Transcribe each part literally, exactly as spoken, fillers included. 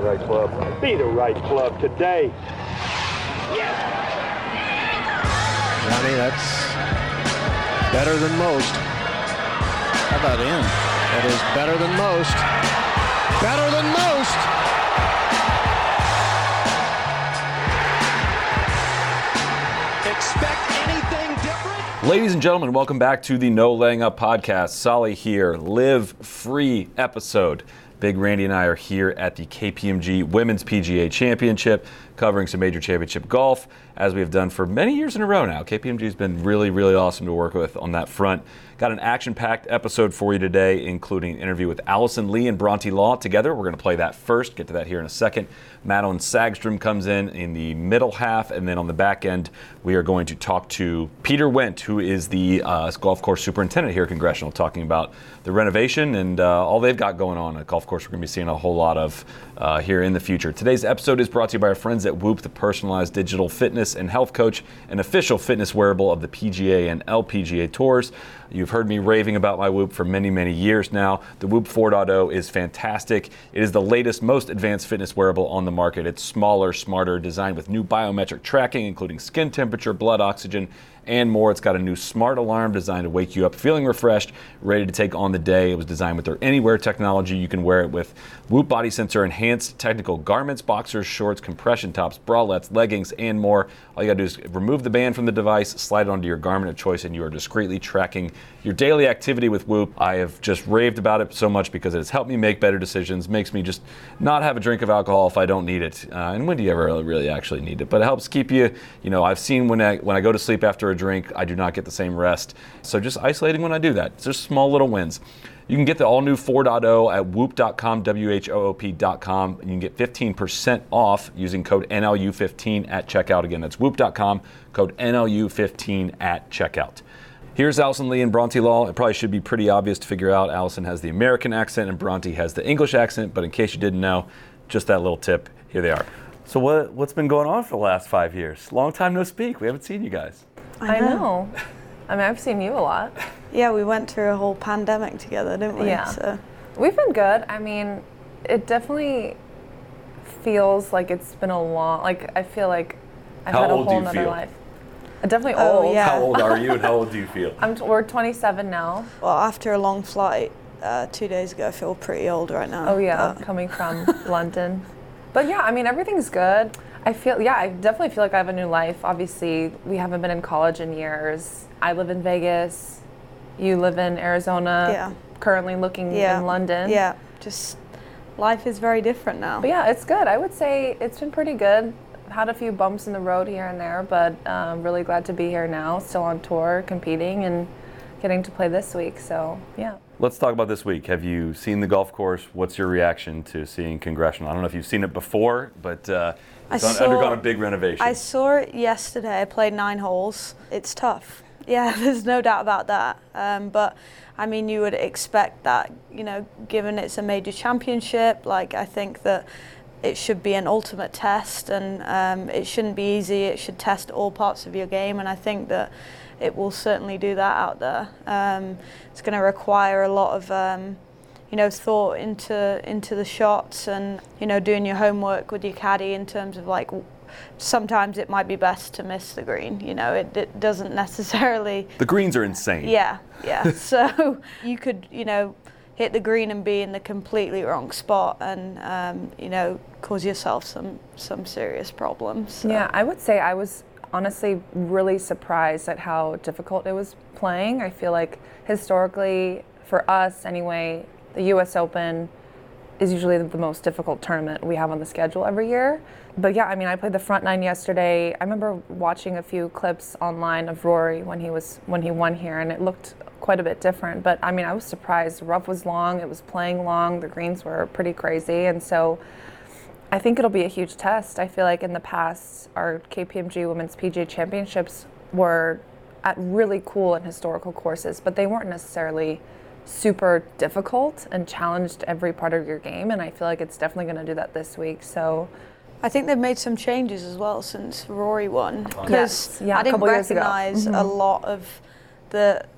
right club. Be the right club today. Yes! Johnny, that's better than most. How about in? That is better than most. Better than most! Expect anything different? Ladies and gentlemen, welcome back to the No Laying Up podcast. Solly here, Live Free episode. Big Randy and I are here at the K P M G Women's P G A Championship, covering some major championship golf, as we have done for many years in a row now. K P M G has been really, really awesome to work with on that front. Got an action-packed episode for you today, including an interview with Allison Lee and Bronte Law together. We're going to play that first, get to that here in a second. Madeline Sagstrom comes in in the middle half, and then on the back end, we are going to talk to Peter Wendt, who is the uh, golf course superintendent here at Congressional, talking about the renovation and uh, all they've got going on. A golf course we're going to be seeing a whole lot of uh, here in the future. Today's episode is brought to you by our friends at Whoop, the personalized digital fitness and health coach, an official fitness wearable of the P G A and L P G A tours. You've heard me raving about my Whoop for many, many years now. The Whoop four point oh is fantastic. It is the latest, most advanced fitness wearable on the market. It's smaller, smarter, designed with new biometric tracking, including skin temperature, blood oxygen, and more. It's got a new smart alarm designed to wake you up feeling refreshed, ready to take on the day. It was designed with their Anywhere technology. You can wear it with Whoop Body Sensor enhanced technical garments, boxers, shorts, compression tops, bralettes, leggings, and more. All you gotta do is remove the band from the device, slide it onto your garment of choice, and you are discreetly tracking your daily activity with Whoop. I have just raved about it so much because it has helped me make better decisions, makes me just not have a drink of alcohol if I don't need it. Uh, and when do you ever really actually need it? But it helps keep you, you know, I've seen when I, when I go to sleep after a drink, I do not get the same rest. So just isolating when I do that. It's just small little wins. You can get the all-new four point oh at whoop dot com, W H O O P dot com, and you can get fifteen percent off using code N L U fifteen at checkout. Again, that's whoop dot com, code N L U fifteen at checkout. Here's Allison Lee and Bronte Law. It probably should be pretty obvious to figure out. Allison has the American accent and Bronte has the English accent, but in case you didn't know, just that little tip, here they are. So what, what's been going on for the last five years? Long time no speak. We haven't seen you guys. I know. I know. I mean, I've seen you a lot. Yeah, we went through a whole pandemic together, didn't we? Yeah. So. We've been good. I mean, it definitely feels like it's been a long, like, I feel like I've How had a old do whole you nother feel? life. I'm definitely Oh, old. yeah. How old are you and how old do you feel? I'm t- we're twenty-seven now. Well, after a long flight uh, two days ago, I feel pretty old right now. Oh, yeah, but. coming from London. But yeah, I mean, everything's good. I feel, yeah, I definitely feel like I have a new life. Obviously, we haven't been in college in years. I live in Vegas. You live in Arizona. Yeah. Currently looking Yeah. in London. Yeah, just life is very different now. But yeah, it's good. I would say it's been pretty good. Had a few bumps in the road here and there, but um, really glad to be here now, still on tour, competing, and getting to play this week. So, yeah. Let's talk about this week. Have you seen the golf course? What's your reaction to seeing Congressional? I don't know if you've seen it before, but uh, it's I on, saw, undergone a big renovation. I saw it yesterday. I played nine holes. It's tough. Yeah, there's no doubt about that. Um, but, I mean, you would expect that, you know, given it's a major championship, like, I think that it should be an ultimate test, and um, it shouldn't be easy. It should test all parts of your game, and I think that it will certainly do that out there. Um, it's going to require a lot of, um, you know, thought into into the shots, and you know, doing your homework with your caddy in terms of like. Sometimes it might be best to miss the green. You know, it, it doesn't necessarily. The greens are insane. Yeah, yeah. So you could, you know, hit the green and be in the completely wrong spot, and um, you know, cause yourself some some serious problems. So. Yeah, I would say I was honestly really surprised at how difficult it was playing. I feel like historically, for us anyway, the U S Open is usually the most difficult tournament we have on the schedule every year. But yeah, I mean, I played the front nine yesterday. I remember watching a few clips online of Rory when he was when he won here, and it looked quite a bit different. But I mean, I was surprised. The rough was long, it was playing long, the greens were pretty crazy, and so I think it'll be a huge test. I feel like in the past, our K P M G Women's P G A Championships were at really cool and historical courses, but they weren't necessarily super difficult and challenged every part of your game, and I feel like it's definitely going to do that this week. So I think they've made some changes as well since Rory won, because yes. yeah, I didn't recognize mm-hmm. a a lot of the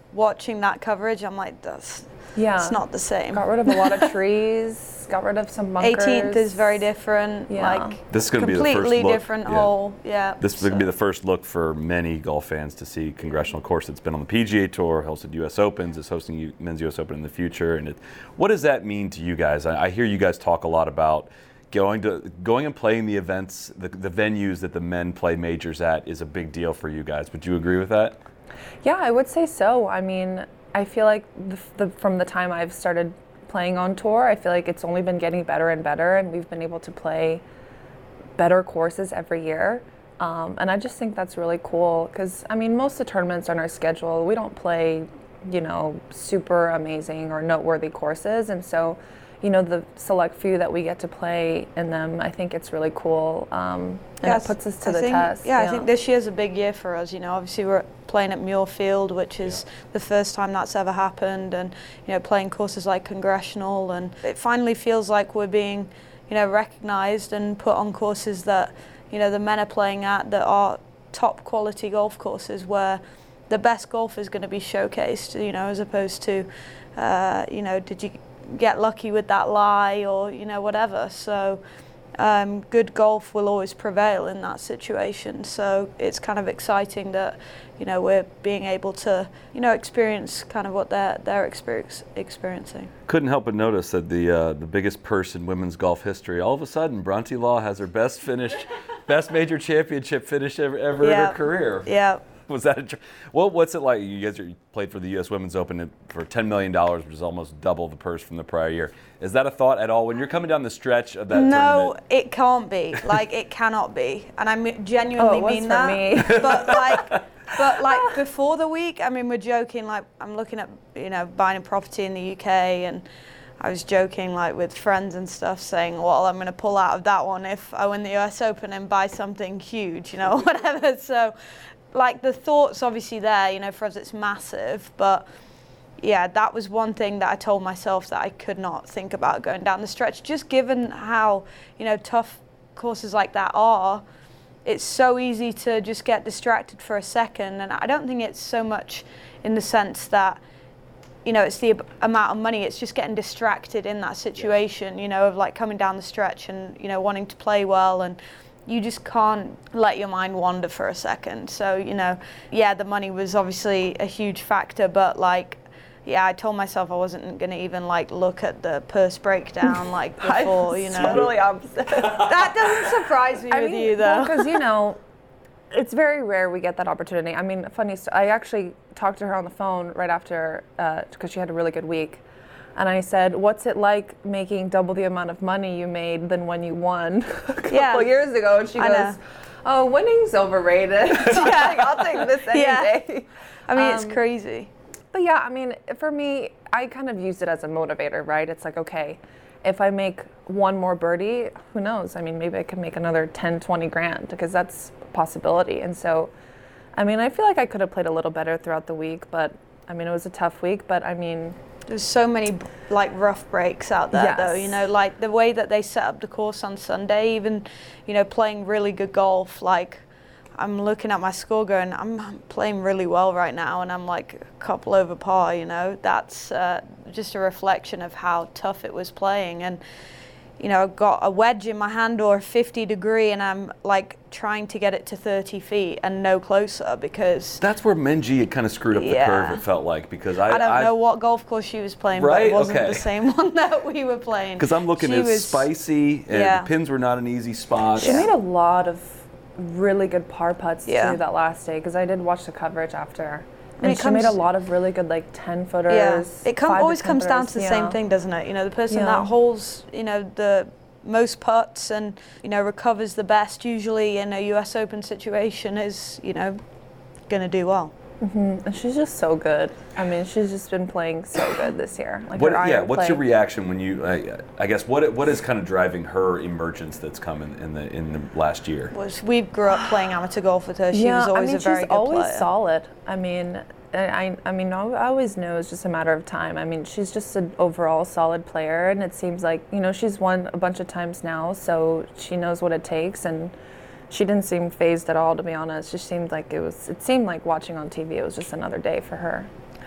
watching that coverage, I'm like, that's Yeah. it's not the same. Got rid of a lot of trees, got rid of some bunkers. eighteenth is very different. Yeah. Like This is going to be the first completely look. different yeah. hole. Yeah. This is so. going to be the first look for many golf fans to see Congressional Course that's been on the P G A Tour, hosted U S Opens, is hosting U- Men's U S Open in the future. And it, what does that mean to you guys? I, I hear you guys talk a lot about going to going and playing the events, the, the venues that the men play majors at is a big deal for you guys. Would you agree with that? Yeah, I would say so. I mean, I feel like the, the, from the time I've started playing on tour, I feel like it's only been getting better and better, and we've been able to play better courses every year. Um, and I just think that's really cool because, I mean, most of the tournaments on our schedule, we don't play, you know, super amazing or noteworthy courses. And so, you know, the select few that we get to play in them, I think it's really cool. Um, and Yes, it puts us to I the think, test. Yeah, I think this year's a big year for us. You know, obviously we're playing at Muirfield, which is yeah. the first time that's ever happened, and you know, playing courses like Congressional, and it finally feels like we're being, you know, recognised and put on courses that, you know, the men are playing at that are top quality golf courses where the best golf is going to be showcased. You know, as opposed to, uh, you know, did you get lucky with that lie or you know whatever. So um, good golf will always prevail in that situation. So it's kind of exciting that you know we're being able to you know experience kind of what they're they're experience, experiencing. Couldn't help but notice that the uh, the biggest purse in women's golf history, all of a sudden Bronte Law has her best finish, best major championship finish ever, ever yeah. in her career. Yeah. Was that a tr- well? What's it like? You guys are, you played for the U S Women's Open for ten million dollars, which is almost double the purse from the prior year. Is that a thought at all when you're coming down the stretch of that no, tournament? No, it can't be. Like it cannot be, and I genuinely oh, it was mean for that. Me. But like, but like before the week, I mean, we're joking. Like I'm looking at you know buying a property in the U K, and I was joking like with friends and stuff, saying, "Well, I'm going to pull out of that one if I win the U S Open and buy something huge, you know, whatever." So. Like the thought's obviously there, you know, for us it's massive, but yeah, that was one thing that I told myself that I could not think about going down the stretch, just given how, you know, tough courses like that are. It's so easy to just get distracted for a second, and I don't think it's so much in the sense that, you know, it's the ab- amount of money, it's just getting distracted in that situation, you know, of like coming down the stretch and, you know, wanting to play well, and you just can't let your mind wander for a second. So, you know, yeah, the money was obviously a huge factor, but like, yeah, I told myself I wasn't going to even like look at the purse breakdown like before, you know. Totally opposite. That doesn't surprise me I with mean, you though. Because, you know, it's very rare we get that opportunity. I mean, funny, st- I actually talked to her on the phone right after, because uh, she had a really good week. And I said, what's it like making double the amount of money you made than when you won a couple yeah. years ago? And she I goes, know. oh, winning's overrated. So yeah. I'm like, I'll take this any yeah. day. I mean, Um, it's crazy. But yeah, I mean, for me, I kind of used it as a motivator, right? It's like, okay, if I make one more birdie, who knows? I mean, maybe I can make another ten, twenty grand because that's a possibility. And so, I mean, I feel like I could have played a little better throughout the week, but I mean, it was a tough week, but I mean, there's so many like rough breaks out there yes. though, you know, like the way that they set up the course on Sunday, even, you know, playing really good golf, like I'm looking at my score going, I'm playing really well right now and I'm like a couple over par, you know, that's uh, just a reflection of how tough it was playing. And, you know, I've got a wedge in my hand or a fifty degree and I'm like trying to get it to thirty feet and no closer because... That's where Menji had kind of screwed up yeah. the curve, it felt like, because I... I don't I, know what golf course she was playing, right? but it wasn't okay. the same one that we were playing. Because I'm looking she at was, spicy, and yeah. the pins were not an easy spot. she made a lot of really good par putts yeah. too that last day because I did watch the coverage after. When And it she made a comes- lot of really good, like, ten-footers. Yeah, it com- five always to comes down ten-footers, to the yeah. same thing, doesn't it? You know, the person Yeah. that holds, you know, the most putts and, you know, recovers the best usually in a U S Open situation is, you know, going to do well. Mm-hmm. And she's just so good. I mean, she's just been playing so good this year. Like What, her yeah, iron what's play. your reaction when you, uh, I guess, what what is kind of driving her emergence that's come in, in the in the last year? Was we grew up playing amateur golf with her. She yeah, was always I mean, a very she's good always player. solid. I mean, I, I mean, I always know it's just a matter of time. I mean, she's just an overall solid player, and it seems like, you know, she's won a bunch of times now, so she knows what it takes, and she didn't seem phased at all, to be honest. She seemed like it was, it seemed like watching on T V, it was just another day for her.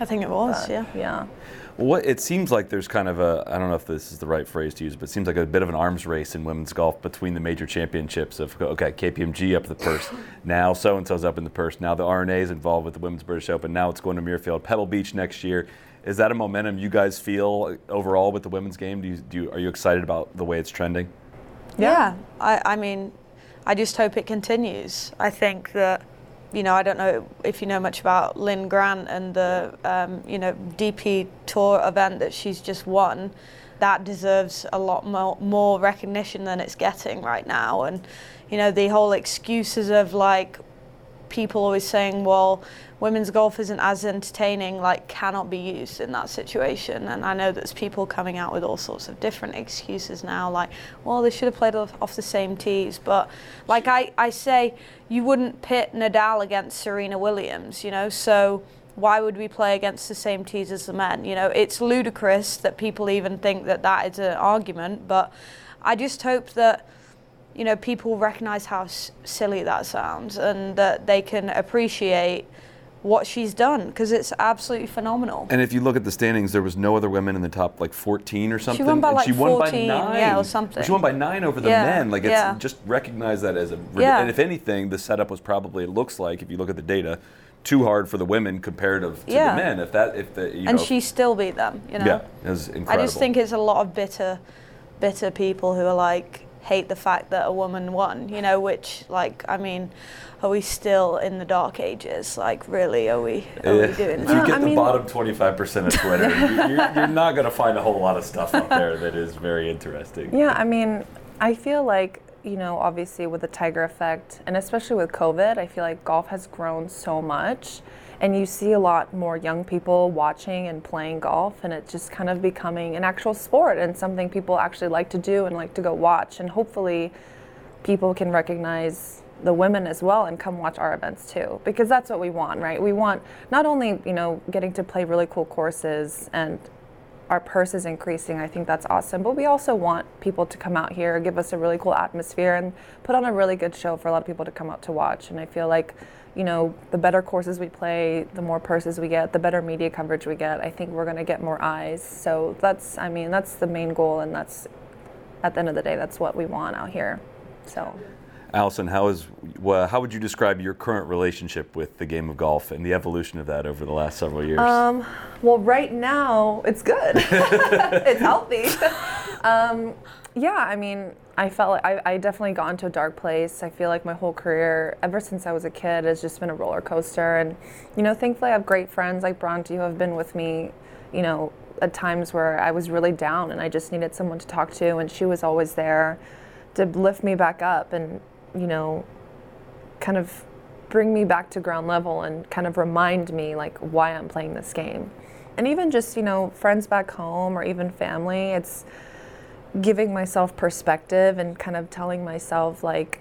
I think it was, But, yeah. Yeah. What it seems like there's kind of a, I don't know if this is the right phrase to use, but it seems like a bit of an arms race in women's golf between the major championships of, okay, K P M G up the purse, now so-and-so's up in the purse, now the R N A is involved with the Women's British Open, now it's going to Muirfield, Pebble Beach next year. Is that a momentum you guys feel overall with the women's game? Do you, do you, are you excited about the way it's trending? Yeah, yeah. I, I mean, I just hope it continues. I think that, you know, I don't know if you know much about Lynn Grant and the, um, you know, D P Tour event that she's just won. That deserves a lot more, more recognition than it's getting right now. And, you know, the whole excuses of, like, people always saying, well, women's golf isn't as entertaining, like, cannot be used in that situation. And I know there's people coming out with all sorts of different excuses now, like, well, they should have played off, off the same tees. But, like I, I say, you wouldn't pit Nadal against Serena Williams, you know, so why would we play against the same tees as the men? You know, it's ludicrous that people even think that that is an argument, but I just hope that, you know, people recognize how s- silly that sounds and that they can appreciate what she's done, because it's absolutely phenomenal. And if you look at the standings, there was no other women in the top like fourteen or something. She won by and like she won fourteen, by nine. yeah, or something. She won by nine over the Yeah, men. Like, it's yeah. just recognize that as a. Yeah. And if anything, the setup was probably, it looks like, if you look at the data, too hard for the women comparative to Yeah. the men. If that, if the, you And know, she still beat them, you know. yeah, it was I incredible. just think it's a lot of bitter, bitter people who are like, hate the fact that a woman won, you know, which, like, I mean, are we still in the dark ages? Like, really, are we, are Yeah. we doing If that? you get I the mean- bottom twenty-five percent of Twitter, you- you're, you're not going to find a whole lot of stuff up there that is very interesting. Yeah, I mean, I feel like, you know, obviously with the Tiger effect, and especially with COVID, I feel like golf has grown so much. And you see a lot more young people watching and playing golf, and it's just kind of becoming an actual sport and something people actually like to do and like to go watch. And hopefully people can recognize the women as well and come watch our events too, because that's what we want, right? We want not only, you know, getting to play really cool courses and our purse is increasing, I think that's awesome, but we also want people to come out here, give us a really cool atmosphere, and put on a really good show for a lot of people to come out to watch. And I feel like, you know, the better courses we play, the more purses we get, the better media coverage we get, I think we're going to get more eyes. So that's, I mean, that's the main goal, and that's, at the end of the day, that's what we want out here. So. Allison, how is well, how would you describe your current relationship with the game of golf and the evolution of that over the last several years? Um, well, right now it's good. It's healthy. um, yeah, I mean, I felt like I, I definitely got into a dark place. I feel like my whole career, ever since I was a kid, has just been a roller coaster. And, you know, thankfully I have great friends like Bronte who have been with me, you know, at times where I was really down and I just needed someone to talk to, and she was always there to lift me back up and, you know, kind of bring me back to ground level and kind of remind me like why I'm playing this game. And even just, you know, friends back home or even family, it's giving myself perspective and kind of telling myself like,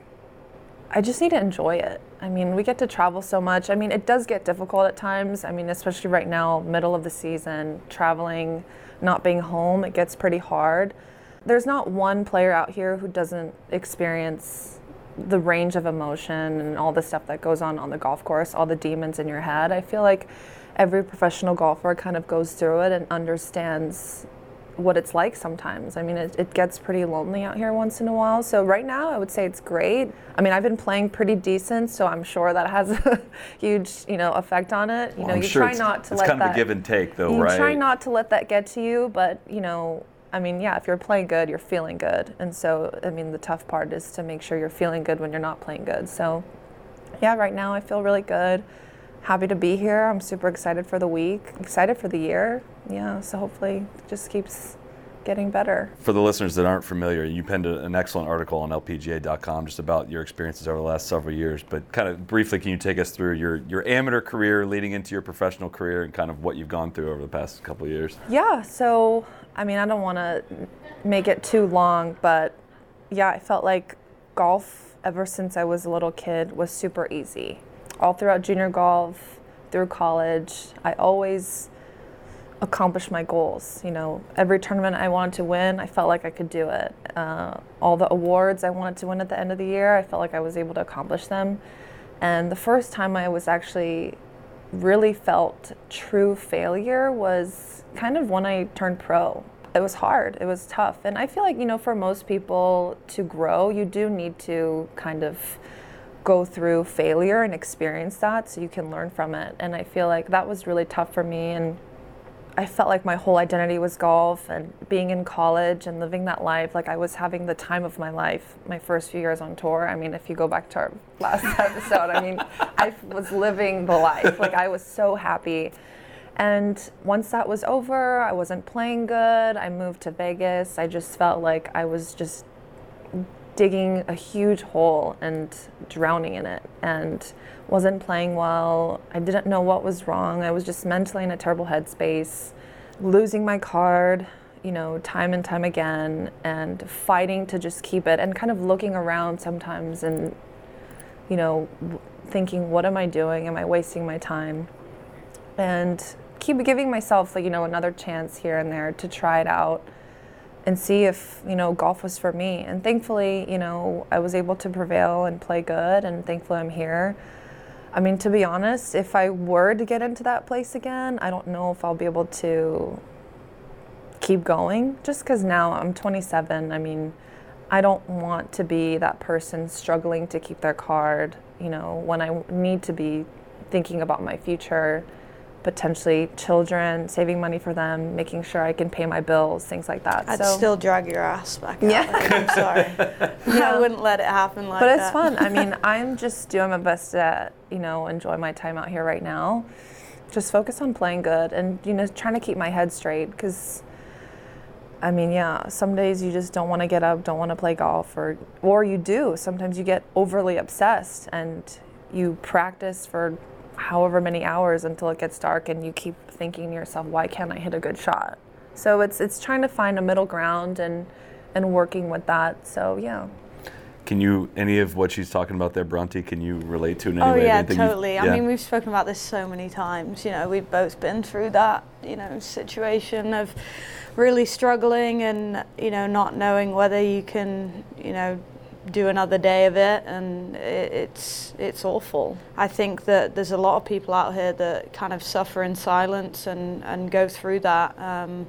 I just need to enjoy it. I mean, we get to travel so much. I mean, it does get difficult at times. I mean, especially right now, middle of the season, traveling, not being home, it gets pretty hard. There's not one player out here who doesn't experience the range of emotion and all the stuff that goes on on the golf course, all the demons in your head. I feel like every professional golfer kind of goes through it and understands what it's like sometimes. I mean, it, it gets pretty lonely out here once in a while. So right now, I would say it's great. I mean, I've been playing pretty decent, so I'm sure that has a huge, you know, effect on it. You Well, know, I'm you sure try it's, not to it's let kind that. of a give and take, though, you right? try not to let that get to you, but you know, I mean, yeah, if you're playing good, you're feeling good. And so, I mean, the tough part is to make sure you're feeling good when you're not playing good. So, yeah, right now I feel really good. Happy to be here. I'm super excited for the week, excited for the year. Yeah, so hopefully it just keeps getting better. For the listeners that aren't familiar, you penned a, an excellent article on L P G A dot com just about your experiences over the last several years. But kind of briefly, can you take us through your, your amateur career leading into your professional career and kind of what you've gone through over the past couple of years? Yeah, so, I mean, I don't want to make it too long, but yeah, I felt like golf ever since I was a little kid was super easy. All throughout junior golf, through college, I always accomplished my goals. You know, every tournament I wanted to win, I felt like I could do it. Uh, all the awards I wanted to win at the end of the year, I felt like I was able to accomplish them. And the first time I was actually really felt true failure was kind of when I turned pro. It was hard, it was tough. And I feel like, you know, for most people to grow, you do need to kind of go through failure and experience that so you can learn from it. And I feel like that was really tough for me. And I felt like my whole identity was golf, and being in college and living that life, like I was having the time of my life my first few years on tour. I mean, if you go back to our last episode, I mean, I was living the life. Like I was so happy. And once that was over, I wasn't playing good. I moved to Vegas. I just felt like I was just digging a huge hole and drowning in it, and wasn't playing well. I didn't know what was wrong. I was just mentally in a terrible headspace, losing my card, you know, time and time again, and fighting to just keep it, and kind of looking around sometimes and, you know, thinking, what am I doing? Am I wasting my time? And keep giving myself, like, you know, another chance here and there to try it out and see if, you know, golf was for me. And thankfully, you know, I was able to prevail and play good, and thankfully I'm here. I mean, to be honest, if I were to get into that place again, I don't know if I'll be able to keep going, just because now I'm twenty-seven. I mean, I don't want to be that person struggling to keep their card, you know, when I need to be thinking about my future, potentially children, saving money for them, making sure I can pay my bills, things like that. I'd so, still drag your ass back out. Yeah. Like, I'm sorry. Yeah. I wouldn't let it happen like but that. it's fun. I mean, I'm just doing my best to, you know, enjoy my time out here right now. Just focus on playing good and, you know, trying to keep my head straight, because I mean, yeah, some days you just don't want to get up, don't want to play golf, or or you do. Sometimes you get overly obsessed and you practice for however many hours until it gets dark, and you keep thinking to yourself, why can't I hit a good shot? So it's it's trying to find a middle ground and and working with that. So yeah. Can you, any of what she's talking about there, Bronte, can you relate to in any oh, way? yeah, Anything you've- totally. I yeah. mean, we've spoken about this so many times. You know, we've both been through that, you know, situation of really struggling and, you know, not knowing whether you can, you know, do another day of it, and it, it's it's awful. I think that there's a lot of people out here that kind of suffer in silence and, and go through that. Um,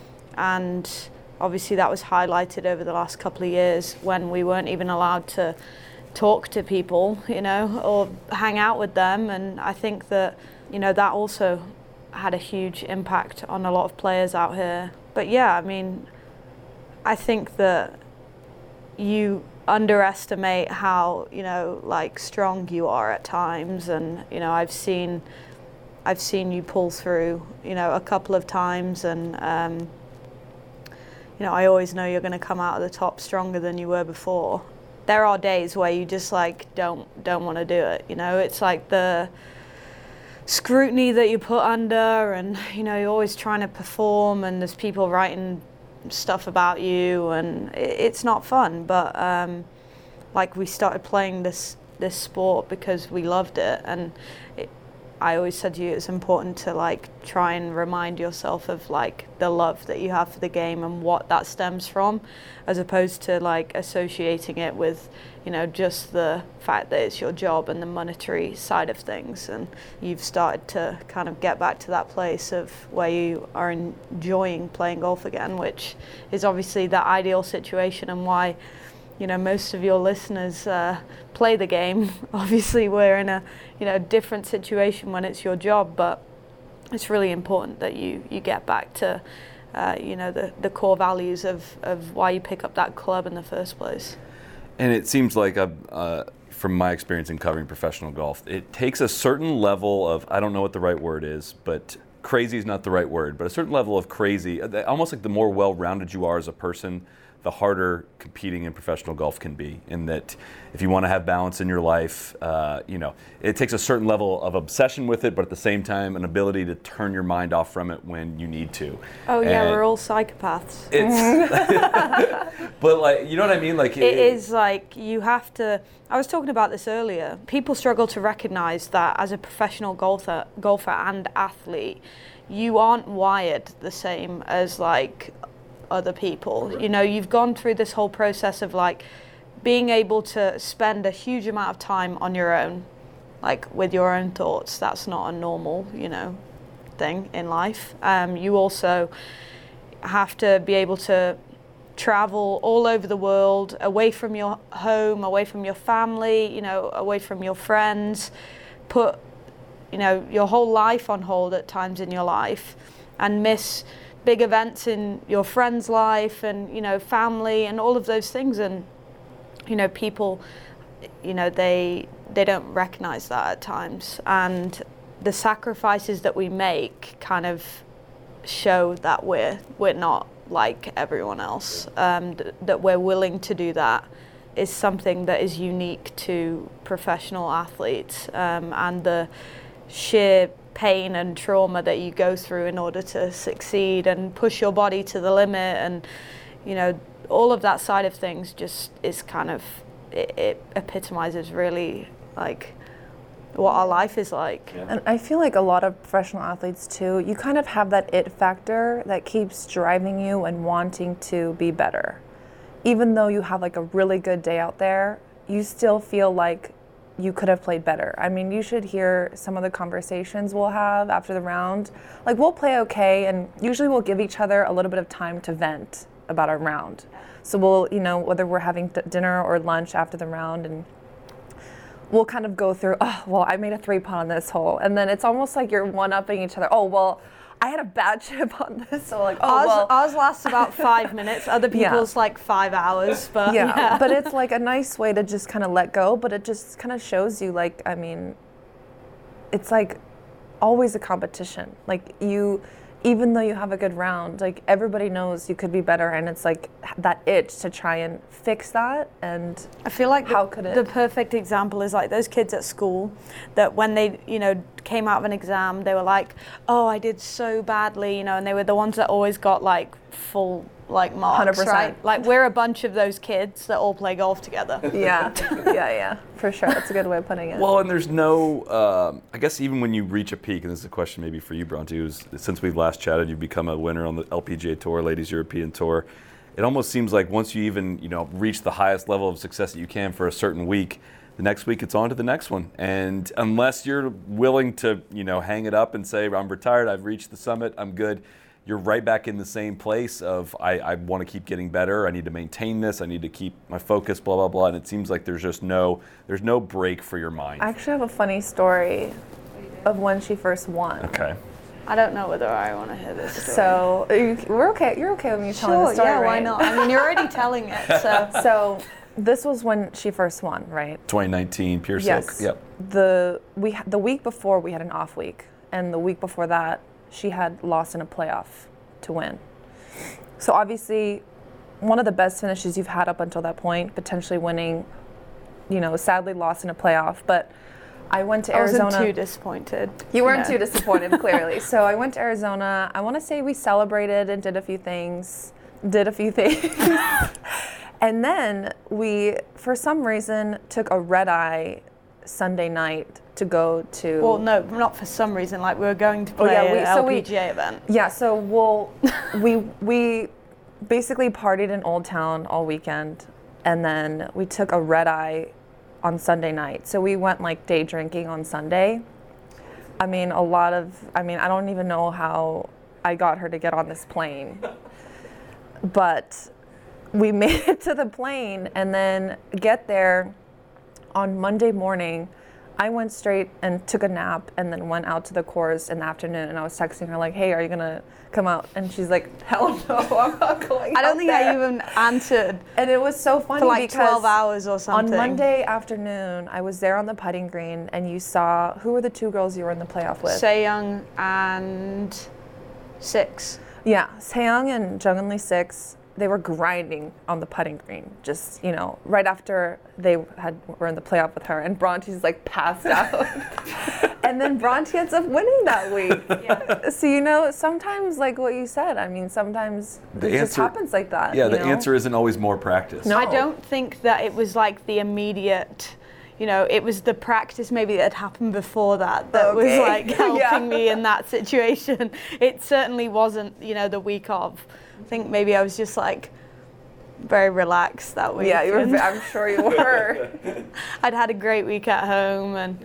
and obviously that was highlighted over the last couple of years when we weren't even allowed to talk to people, you know, or hang out with them. And I think that, you know, that also had a huge impact on a lot of players out here. But yeah, I mean, I think that you underestimate how, you know, like strong you are at times. And, you know, I've seen, I've seen you pull through, you know, a couple of times, and, um, you know, I always know you're going to come out of the top stronger than you were before. There are days where you just like don't don't want to do it. You know, it's like the scrutiny that you put under, and you know, you're always trying to perform, and there's people writing stuff about you, and it, it's not fun. But um, like we started playing this this sport because we loved it, and it, I always said to you it's important to like try and remind yourself of like the love that you have for the game and what that stems from, as opposed to like associating it with, you know, just the fact that it's your job and the monetary side of things. And you've started to kind of get back to that place of where you are enjoying playing golf again, which is obviously the ideal situation, and why, you know, most of your listeners uh, play the game. Obviously we're in a, you know, different situation when it's your job, but it's really important that you, you get back to, uh, you know, the, the core values of, of why you pick up that club in the first place. And it seems like, uh, uh, from my experience in covering professional golf, it takes a certain level of, I don't know what the right word is, but crazy is not the right word, but a certain level of crazy, almost like the more well-rounded you are as a person, the harder competing in professional golf can be. In that, if you want to have balance in your life, uh, you know, it takes a certain level of obsession with it, but at the same time, an ability to turn your mind off from it when you need to. Oh yeah, and we're all psychopaths. It's, but like, you know what I mean? Like it, it is like you have to. I was talking about this earlier. People struggle to recognize that as a professional golfer, golfer and athlete, you aren't wired the same as like other people. Right. You know, you've gone through this whole process of like being able to spend a huge amount of time on your own, like with your own thoughts. That's not a normal, you know, thing in life. Um, you also have to be able to travel all over the world, away from your home, away from your family, you know, away from your friends, put, you know, your whole life on hold at times in your life, and miss big events in your friend's life and, you know, family and all of those things. And, you know, people, you know, they they don't recognize that at times. And the sacrifices that we make kind of show that we're we're not like everyone else. Um, th- that we're willing to do that is something that is unique to professional athletes, um, and the sheer pain and trauma that you go through in order to succeed and push your body to the limit, and, you know, all of that side of things just is kind of, it, it epitomizes really like what our life is like. And I feel like a lot of professional athletes too, you kind of have that it factor that keeps driving you and wanting to be better. Even though you have like a really good day out there, you still feel like you could have played better. I mean, you should hear some of the conversations we'll have after the round. Like, we'll play okay, and usually we'll give each other a little bit of time to vent about our round. So we'll, you know, whether we're having d- dinner or lunch after the round, and we'll kind of go through, oh, well, I made a three putt on this hole. And then it's almost like you're one-upping each other. Oh, well, I had a bad chip on this. So like, oh, ours, well. ours lasts about five minutes. Other people's Yeah. like five hours. But yeah. yeah. But it's like a nice way to just kind of let go. But it just kind of shows you, like, I mean, it's like always a competition. Like, you, even though you have a good round, like, everybody knows you could be better, and it's like that itch to try and fix that. And I feel like how the, could it? the perfect example is like those kids at school that when they, you know, came out of an exam, they were like, oh, I did so badly, you know, and they were the ones that always got like full like marks, one hundred percent. right? Like, we're a bunch of those kids that all play golf together. yeah, yeah, yeah, for sure. That's a good way of putting it. Well, and there's no, um, I guess even when you reach a peak, and this is a question maybe for you, Bronte, is since we've last chatted, you've become a winner on the L P G A Tour, Ladies European Tour. It almost seems like once you even, you know, reach the highest level of success that you can for a certain week, the next week it's on to the next one. And unless you're willing to, you know, hang it up and say, I'm retired, I've reached the summit, I'm good, you're right back in the same place of, I, I want to keep getting better, I need to maintain this, I need to keep my focus, blah, blah, blah. And it seems like there's just no, there's no break for your mind. I actually have a funny story of when she first won. Okay. I don't know whether I want to hear this story. So are you, we're okay. You're okay with me telling sure, the story, yeah, right? why not? I mean, you're already telling it, so. So this was when she first won, right? twenty nineteen, Pure Yes. Silk. Yep. The we ha- the week before we had an off week, and the week before that she had lost in a playoff to win. So obviously, one of the best finishes you've had up until that point, potentially winning. You know, sadly lost in a playoff, but I went to I Arizona. wasn't too disappointed. You weren't know. too disappointed, clearly. So I went to Arizona. I want to say we celebrated and did a few things, did a few things. And then we, for some reason, took a red eye Sunday night to go to. Well, no, not for some reason. Like, we were going to Oh, play yeah, we- an so we- L P G A event. Yeah, so we'll, we we basically partied in Old Town all weekend, and then we took a red eye on Sunday night. So we went like day drinking on Sunday. I mean, a lot of, I mean, I don't even know how I got her to get on this plane. But we made it to the plane, and then get there on Monday morning. I went straight and took a nap, and then went out to the course in the afternoon, and I was texting her like, hey, are you gonna come out? And she's like, hell no, I'm not going I don't out think there. I even answered And it was so funny for like because twelve hours or something. on Monday afternoon, I was there on the putting green, and you saw, who were the two girls you were in the playoff with? Se Young and Six. Yeah, Seung and Jung Lee Six, they were grinding on the putting green, just, you know, right after they had were in the playoff with her, and Bronte's like passed out. And then Bronte ends up winning that week. Yeah. So, you know, sometimes, like what you said, I mean, sometimes The it just answer- happens like that. Yeah, you the know? answer isn't always more practice. No. I don't think that it was like the immediate, you know, it was the practice maybe that had happened before that that Okay. was like helping Yeah. me in that situation. It certainly wasn't, you know, the week of. I think maybe I was just like very relaxed that week. Yeah, you were, and I'm sure you were. I'd had a great week at home, and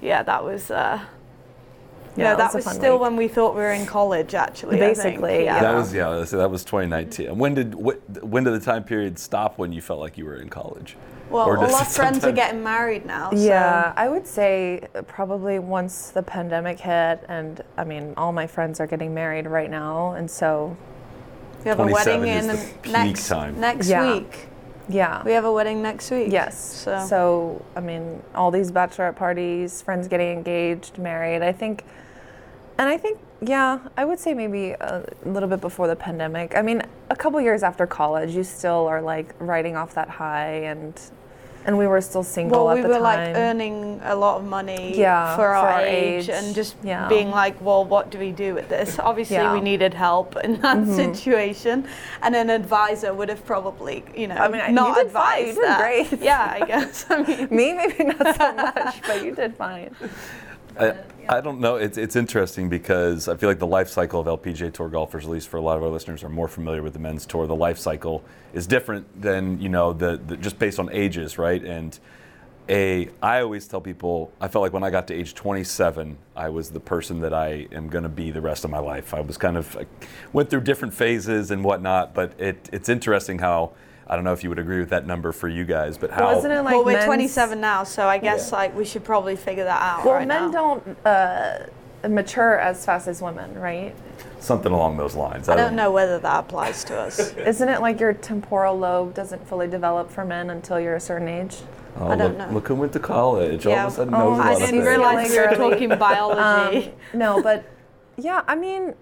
yeah, that was. Uh, Yeah, no, it that was a was fun still week. when we thought we were in college, actually. I think. Basically, yeah. That was yeah. That was, that was twenty nineteen. And when did wh- when did the time period stop when you felt like you were in college? Well, Or all does our it friends are sometimes- getting married now. So. Yeah, I would say probably once the pandemic hit, and I mean, all my friends are getting married right now, and so We have a wedding twenty-seven is in the peak next time. next Yeah. week. yeah. We have a wedding next week. Yes. So, So, I mean, all these bachelorette parties, friends getting engaged, married. I think, and I think, yeah, I would say maybe a little bit before the pandemic. I mean, a couple years after college, you still are like riding off that high, and and we were still single well, at we the were time. like earning a lot of money Yeah, for, our, for our age, age. and just Yeah. being like, well, what do we do with this? Obviously, Yeah. we needed help in that Mhm. situation, and an advisor would have probably, you know, I mean, you not did fine. advised You did that. great. Yeah, I guess. I mean, Me, maybe not so much, but you did fine. I, I don't know. It's it's interesting because I feel like the life cycle of L P G A Tour golfers, at least for a lot of our listeners, are more familiar with the men's tour. The life cycle is different than you know the, the just based on ages, right? And a I always tell people I felt like when I got to age twenty-seven, I was the person that I am going to be the rest of my life. I was kind of I went through different phases and whatnot, but it it's interesting how. I don't know if you would agree with that number for you guys, but how Wasn't it like well, we're men's- twenty-seven now, so I guess Yeah. like we should probably figure that out. Well, right men now. don't uh, mature as fast as women, right? something along those lines. I don't know whether that applies to us. Isn't it like your temporal lobe doesn't fully develop for men until you're a certain age? Oh, I don't look, know. look who went to college. All Yeah. of a sudden Oh, knows a I lot I of didn't things. realize we were Like early. talking biology. Um, no, but yeah, I mean,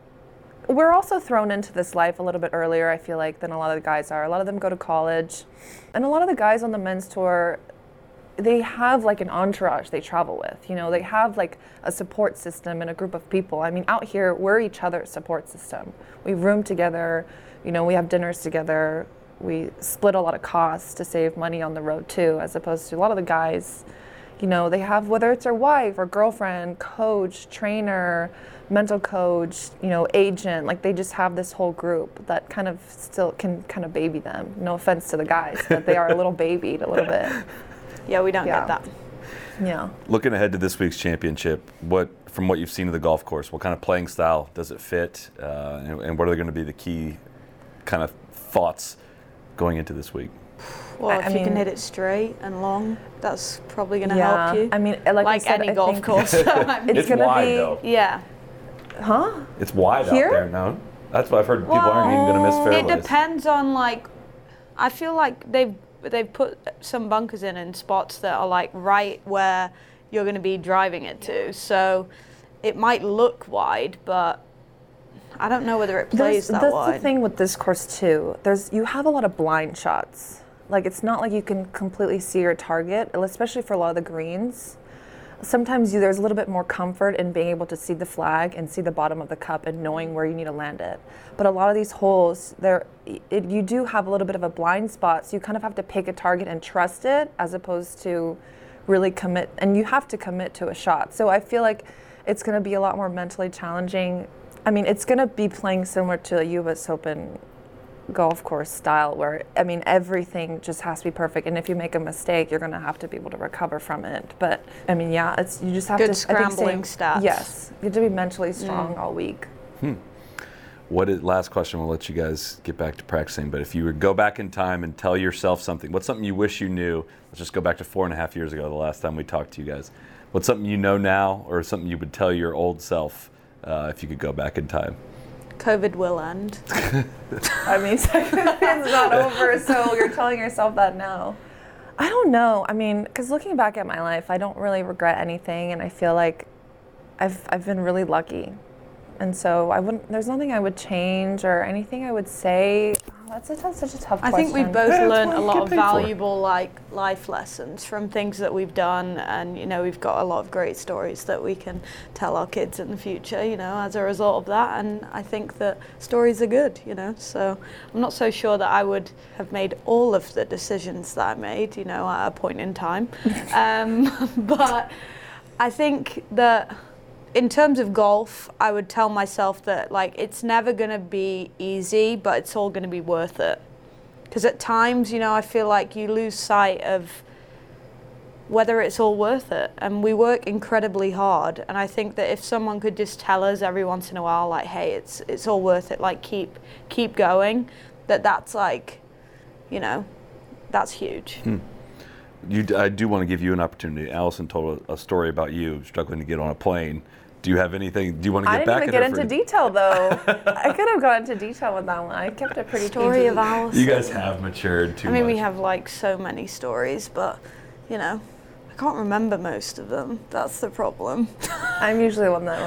we're also thrown into this life a little bit earlier, I feel like, than a lot of the guys are. A lot of them go to college, and a lot of the guys on the men's tour, they have like an entourage they travel with. You know, they have like a support system and a group of people. I mean, out here, we're each other's support system. We room together, you know, we have dinners together. We split a lot of costs to save money on the road too, as opposed to a lot of the guys, you know, they have, whether it's their wife or girlfriend, coach, trainer, mental coach, you know, agent, like they just have this whole group that kind of still can kind of baby them. No offense to the guys, but they are a little babied a little bit. Yeah, we don't Yeah. get that. Yeah. Looking ahead to this week's championship, what from what you've seen of the golf course, what kind of playing style does it fit, uh, and, and what are going to be the key kind of thoughts going into this week? Well, I- if I you can mean- hit it straight and long, that's probably going to Yeah. help you. I mean, like, I like said, any I golf think- course. I mean, It's gonna wide be- though. yeah. Huh? It's wide Here? out there now. That's what I've heard. People aren't even going to miss It fairways. depends on like. I feel like they've they've put some bunkers in in spots that are like right where you're going to be driving it to. So it might look wide, but I don't know whether it plays There's- that that's wide. the thing with this course too. There's you have a lot of blind shots. Like it's not like you can completely see your target, especially for a lot of the greens. Sometimes you, there's a little bit more comfort in being able to see the flag and see the bottom of the cup and knowing where you need to land it. But a lot of these holes, there, it, you do have a little bit of a blind spot, so you kind of have to pick a target and trust it, as opposed to really commit. And you have to commit to a shot. So I feel like it's going to be a lot more mentally challenging. I mean, it's going to be playing similar to a U S Open golf course style, where I mean everything just has to be perfect, and if you make a mistake, you're going to have to be able to recover from it. But I mean, yeah, it's you just have Good to I think, scrambling stay- stats. Yes, you have to be mentally strong all week. What is, last question, we'll let you guys get back to practicing, but if you would go back in time and tell yourself something, what's something you wish you knew? Let's just go back to four and a half years ago, the last time we talked to you guys. What's something you know now, or something you would tell your old self uh, if you could go back in time? COVID will end. I mean, it's not over, so you're telling yourself that now. I don't know. I mean, because looking back at my life, I don't really regret anything, and I feel like I've I've been really lucky. And so I wouldn't. There's nothing I would change or anything I would say. Oh, that's, a, that's such a tough I question. think we both Yeah, that's learned what a we lot get of paid for. valuable like life lessons from things that we've done, and you know we've got a lot of great stories that we can tell our kids in the future, you know, as a result of that. And I think that stories are good, you know. So I'm not so sure that I would have made all of the decisions that I made, you know, at a point in time. um, but I think that in terms of golf, I would tell myself that like it's never going to be easy, but it's all going to be worth it. Because at times, you know, I feel like you lose sight of whether it's all worth it. And we work incredibly hard, and I think that if someone could just tell us every once in a while, like, hey, it's it's all worth it, like keep keep going, that that's like, you know, that's huge. Hmm. You, I do want to give you an opportunity. Allison told a, a story about you struggling to get on a plane. Do you have anything? Do you want to get I back? didn't even get into detail though. I could have gone into detail with that one. I kept it pretty Story P G. of Allison. You guys have matured too I mean, much. we have like so many stories, but you know, I can't remember most of them. That's the problem. I'm usually the one that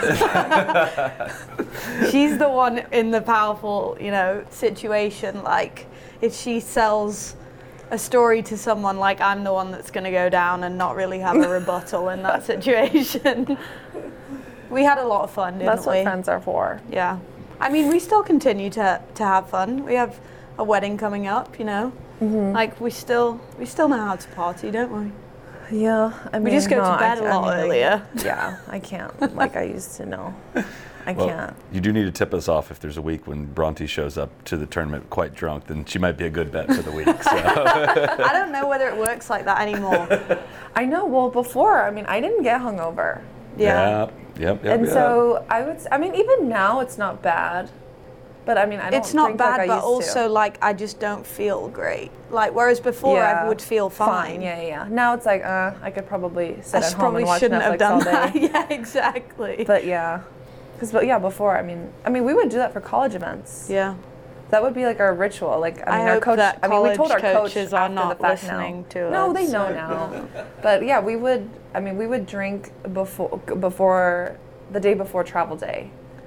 remembers. She's the one in the powerful, you know, situation. Like, if she sells a story to someone, like, I'm the one that's going to go down and not really have a rebuttal in that situation. We had a lot of fun, didn't That's we? what friends are for. Yeah. I mean, we still continue to to have fun. We have a wedding coming up, you know. Mm-hmm. Like, we still we still know how to party, don't we? Yeah, I mean, We just go no, to bed I, a lot I mean, earlier. Yeah, I can't like I used to know. I Well, can't. you do need to tip us off if there's a week when Bronte shows up to the tournament quite drunk, then she might be a good bet for the week. So. I don't know whether it works like that anymore. I know. Well, before, I mean, I didn't get hungover, Yeah. Yep. Yep. and yep. so I would. I mean, even now, it's not bad. But I mean, I don't It's not drink bad, like I but used also to. like I just don't feel great. Like whereas before I would feel fine. Yeah, yeah, yeah. Now it's like, uh, I could probably sit I at just home probably and watch shouldn't Netflix have done all day. that. Yeah, exactly. But yeah, because but yeah, before I mean, I mean, we would do that for college events. yeah. That would be like our ritual. Like I I mean, our hope coach. that I mean, we told our college coach coaches are after not the fact listening now. to No, us, they know so- now. But yeah, we would. I mean, we would drink before before the day before travel day.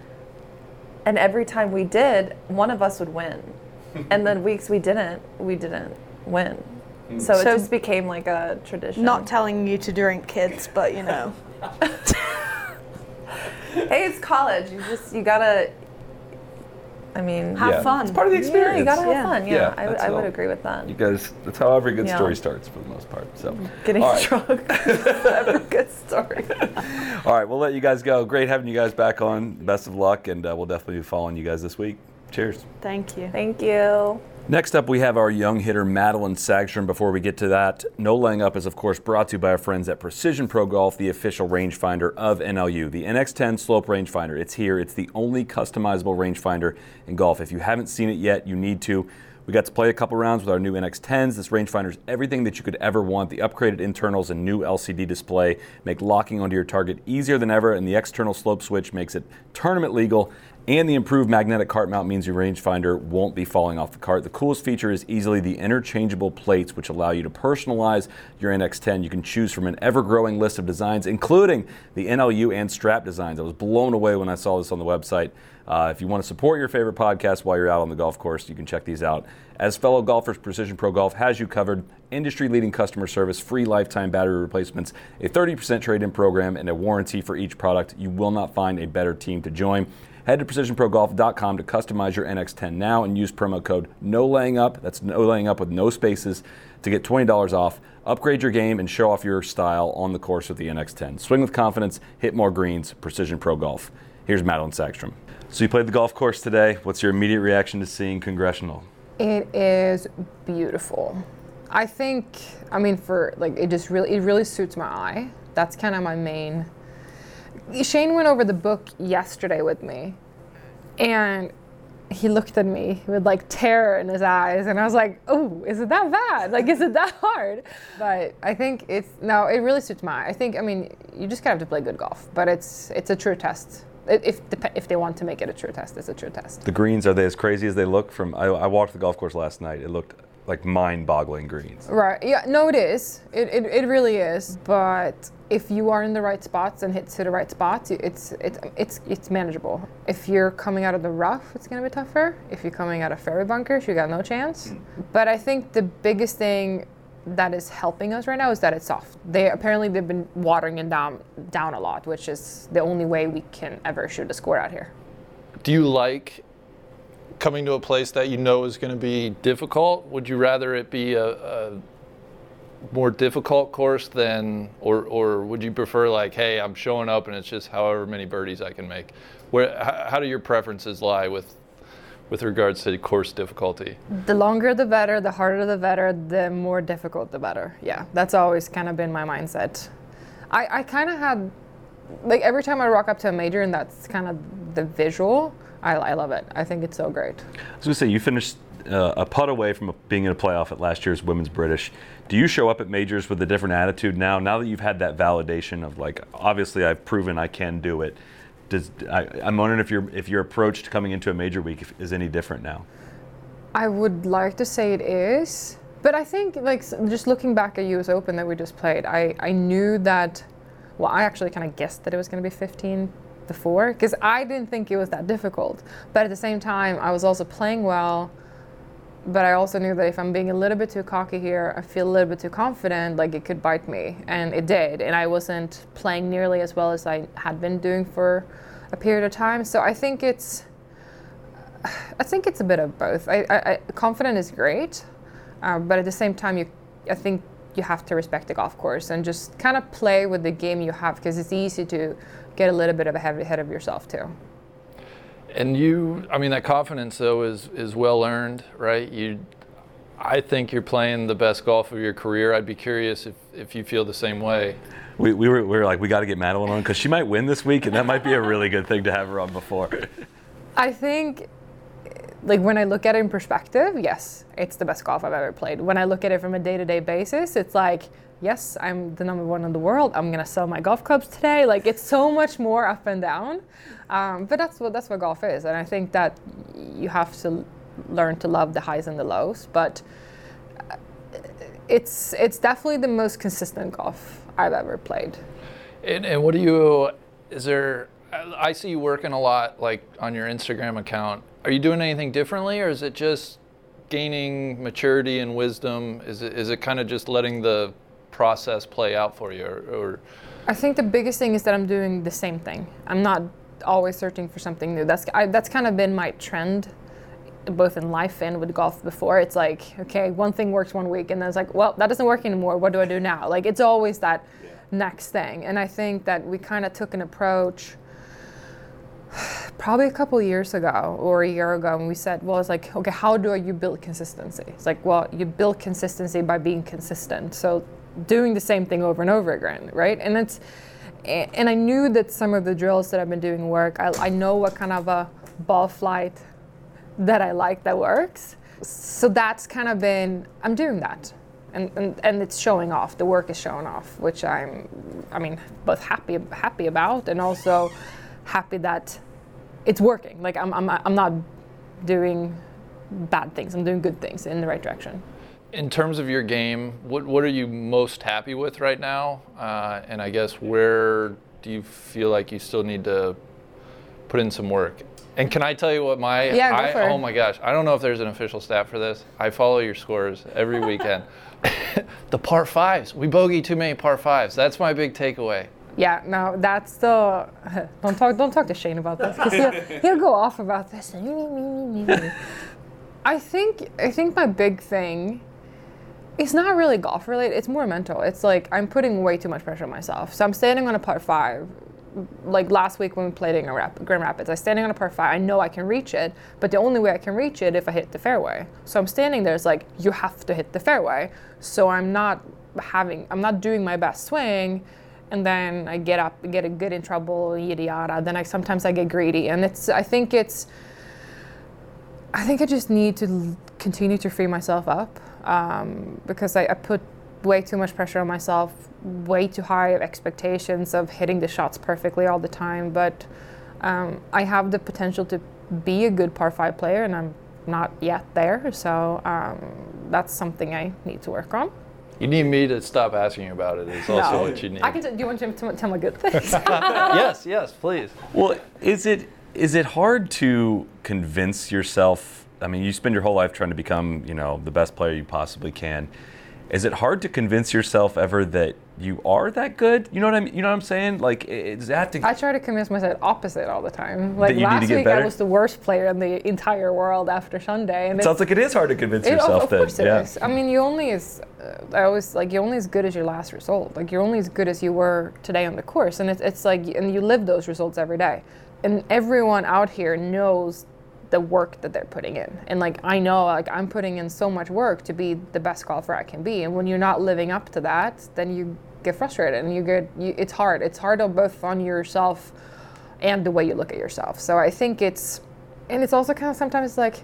And every time we did, one of us would win. And then weeks we didn't, we didn't win. So it So- just became like a tradition. Not telling you to drink, kids, but you know. Hey, it's college. You just you gotta. I mean, Have Yeah. fun. It's part of the experience. Yeah, you gotta have Yeah. fun. Yeah, Yeah, I, would- that's I would all. agree with that. You guys, that's how every good Yeah. story starts for the most part. So, Getting all right. drunk. Every good story. All right, we'll let you guys go. Great having you guys back on. Best of luck, and uh, we'll definitely be following you guys this week. Cheers. Thank you. Thank you. Next up, we have our young hitter, Madeline Sagstrom. Before we get to that, No Laying Up is, of course, brought to you by our friends at Precision Pro Golf, the official rangefinder of N L U. The N X ten Slope Rangefinder. It's here. It's the only customizable rangefinder in golf. If you haven't seen it yet, you need to. We got to play a couple rounds with our new N X tens. This rangefinder is everything that you could ever want. The upgraded internals and new L C D display make locking onto your target easier than ever, and the external slope switch makes it tournament legal. And the improved magnetic cart mount means your rangefinder won't be falling off the cart. The coolest feature is easily the interchangeable plates, which allow you to personalize your N X ten. You can choose from an ever-growing list of designs, including the N L U and strap designs. I was blown away when I saw this on the website. Uh, if you want to support your favorite podcast while you're out on the golf course, you can check these out. As fellow golfers, Precision Pro Golf has you covered. Industry-leading customer service, free lifetime battery replacements, a thirty percent trade-in program, and a warranty for each product. You will not find a better team to join. Head to precision pro golf dot com to customize your N X ten now and use promo code NOLAYINGUP, that's No Laying Up with no spaces, to get twenty dollars off. Upgrade your game and show off your style on the course with the N X ten. Swing with confidence, hit more greens, Precision Pro Golf. Here's Madeline Sagstrom. So you played the golf course today. What's your immediate reaction to seeing Congressional? It is beautiful. I think, I mean, for like, it just really, it really suits my eye. That's kind of my main. Shane went over the book yesterday with me, and he looked at me with like terror in his eyes, and I was like, oh, is it that bad? Like, is it that hard? But I think it's, no, it really suits my eye. I think, I mean, you just gotta have to play good golf, but it's it's a true test. If if they want to make it a true test, it's a true test. The greens, are they as crazy as they look? From I, I walked the golf course last night. It looked like mind-boggling greens. Right. Yeah. No, it is. It, it it really is. But if you are in the right spots and hit to the right spots, it's it's it's it's manageable. If you're coming out of the rough, it's gonna be tougher. If you're coming out of fairway bunkers, you got no chance. Mm. But I think the biggest thing that is helping us right now is that it's soft. They apparently they've been watering it down down a lot, which is the only way we can ever shoot a score out here. Do you like coming to a place that you know is going to be difficult? Would you rather it be a, a more difficult course than, or or would you prefer like, hey, I'm showing up and it's just however many birdies I can make? Where how, how do your preferences lie with with regards to course difficulty? The longer the better, the harder the better, the more difficult the better. Yeah, that's always kind of been my mindset. I, I kind of had, like every time I rock up to a major and that's kind of the visual, I, I love it. I think it's so great. I was going to say, you finished uh, a putt away from being in a playoff at last year's Women's British. Do you show up at majors with a different attitude now, now that you've had that validation of like, obviously I've proven I can do it? Does, I, I'm wondering if your if your approach to coming into a major week is any different now. I would like to say it is, but I think like just looking back at U S Open that we just played, I, I knew that, well, I actually kind of guessed that it was going to be fifteen before, because I didn't think it was that difficult. But at the same time, I was also playing well, but I also knew that if I'm being a little bit too cocky here, I feel a little bit too confident, like it could bite me, and it did. And I wasn't playing nearly as well as I had been doing for a period of time. So I think it's, I think it's a bit of both. I, I, I confident is great, uh, but at the same time, you, I think you have to respect the golf course and just kind of play with the game you have, because it's easy to get a little bit of a head ahead of yourself too. And you, I mean, that confidence though is is well earned, right? You, I think you're playing the best golf of your career. I'd be curious if, if you feel the same way. We, we were we were like, we got to get Madeline on because she might win this week, and that might be a really good thing to have her on before. I think, like when I look at it in perspective, yes, it's the best golf I've ever played. When I look at it from a day-to-day basis, it's like, yes, I'm the number one in the world. I'm gonna sell my golf clubs today. Like it's so much more up and down. Um, but that's what that's what golf is, and I think that you have to learn to love the highs and the lows. But it's it's definitely the most consistent golf I've ever played. And, and what do you? Is there? I see you working a lot, like on your Instagram account. Are you doing anything differently, or is it just gaining maturity and wisdom? Is it is it kind of just letting the process play out for you, or, or? I think the biggest thing is that I'm doing the same thing. I'm not always searching for something new. That's I, that's kind of been my trend, both in life and with golf before. It's like, okay, one thing works one week, and then it's like, well, that doesn't work anymore. What do I do now? Like it's always that yeah. next thing. And I think that we kind of took an approach probably a couple years ago or a year ago, and we said, well, it's like, okay, how do you build consistency? It's like, well, you build consistency by being consistent. So doing the same thing over and over again, right? And it's, and I knew that some of the drills that I've been doing work. I, I know what kind of a ball flight that I like that works. So that's kind of been, I'm doing that. And, and and it's showing off, the work is showing off, which I'm, I mean, both happy happy about and also happy that it's working. Like I'm I'm I'm not doing bad things, I'm doing good things in the right direction. In terms of your game, what what are you most happy with right now? Uh, and I guess where do you feel like you still need to put in some work? And can I tell you what my, yeah, go I, for it. Oh my gosh, I don't know if there's an official stat for this. I follow your scores every weekend. The par fives, we bogey too many par fives. That's my big takeaway. Yeah, no, that's the, don't talk don't talk to Shane about this, because he'll, he'll go off about this. I think I think my big thing, it's not really golf related, it's more mental. It's like I'm putting way too much pressure on myself. So I'm standing on a par five, like last week when we played in Grand Rapids, I'm standing on a par five, I know I can reach it, but the only way I can reach it if I hit the fairway. So I'm standing there, it's like, you have to hit the fairway. So I'm not having, I'm not doing my best swing, and then I get up, get a get in trouble, yada yada. Then I sometimes I get greedy, and it's, I think it's, I think I just need to continue to free myself up, um, because I, I put way too much pressure on myself, way too high of expectations of hitting the shots perfectly all the time. But um, I have the potential to be a good par five player, and I'm not yet there. So um, that's something I need to work on. You need me to stop asking you about it. It's also no. what you need. I can. T- do you want to t- tell my good things? Yes, yes, please. Well, is it is it hard to convince yourself? I mean, you spend your whole life trying to become, you know, the best player you possibly can. Is it hard to convince yourself ever that you are that good? You know what I mean? You know what I'm saying? Like, does that have to? I try to convince myself opposite all the time. Like that you last need to get week, better? I was the worst player in the entire world after Sunday. And it sounds like it is hard to convince it, yourself. Of, of then, course it yeah. is. I mean, you only is. Uh, I always like you're only as good as your last result. Like you're only as good as you were today on the course, and it's it's like, and you live those results every day. And everyone out here knows the work that they're putting in. And like, I know like I'm putting in so much work to be the best golfer I can be. And when you're not living up to that, then you get frustrated and you get, you, it's hard. It's hard on both on yourself and the way you look at yourself. So I think it's, and it's also kind of sometimes like,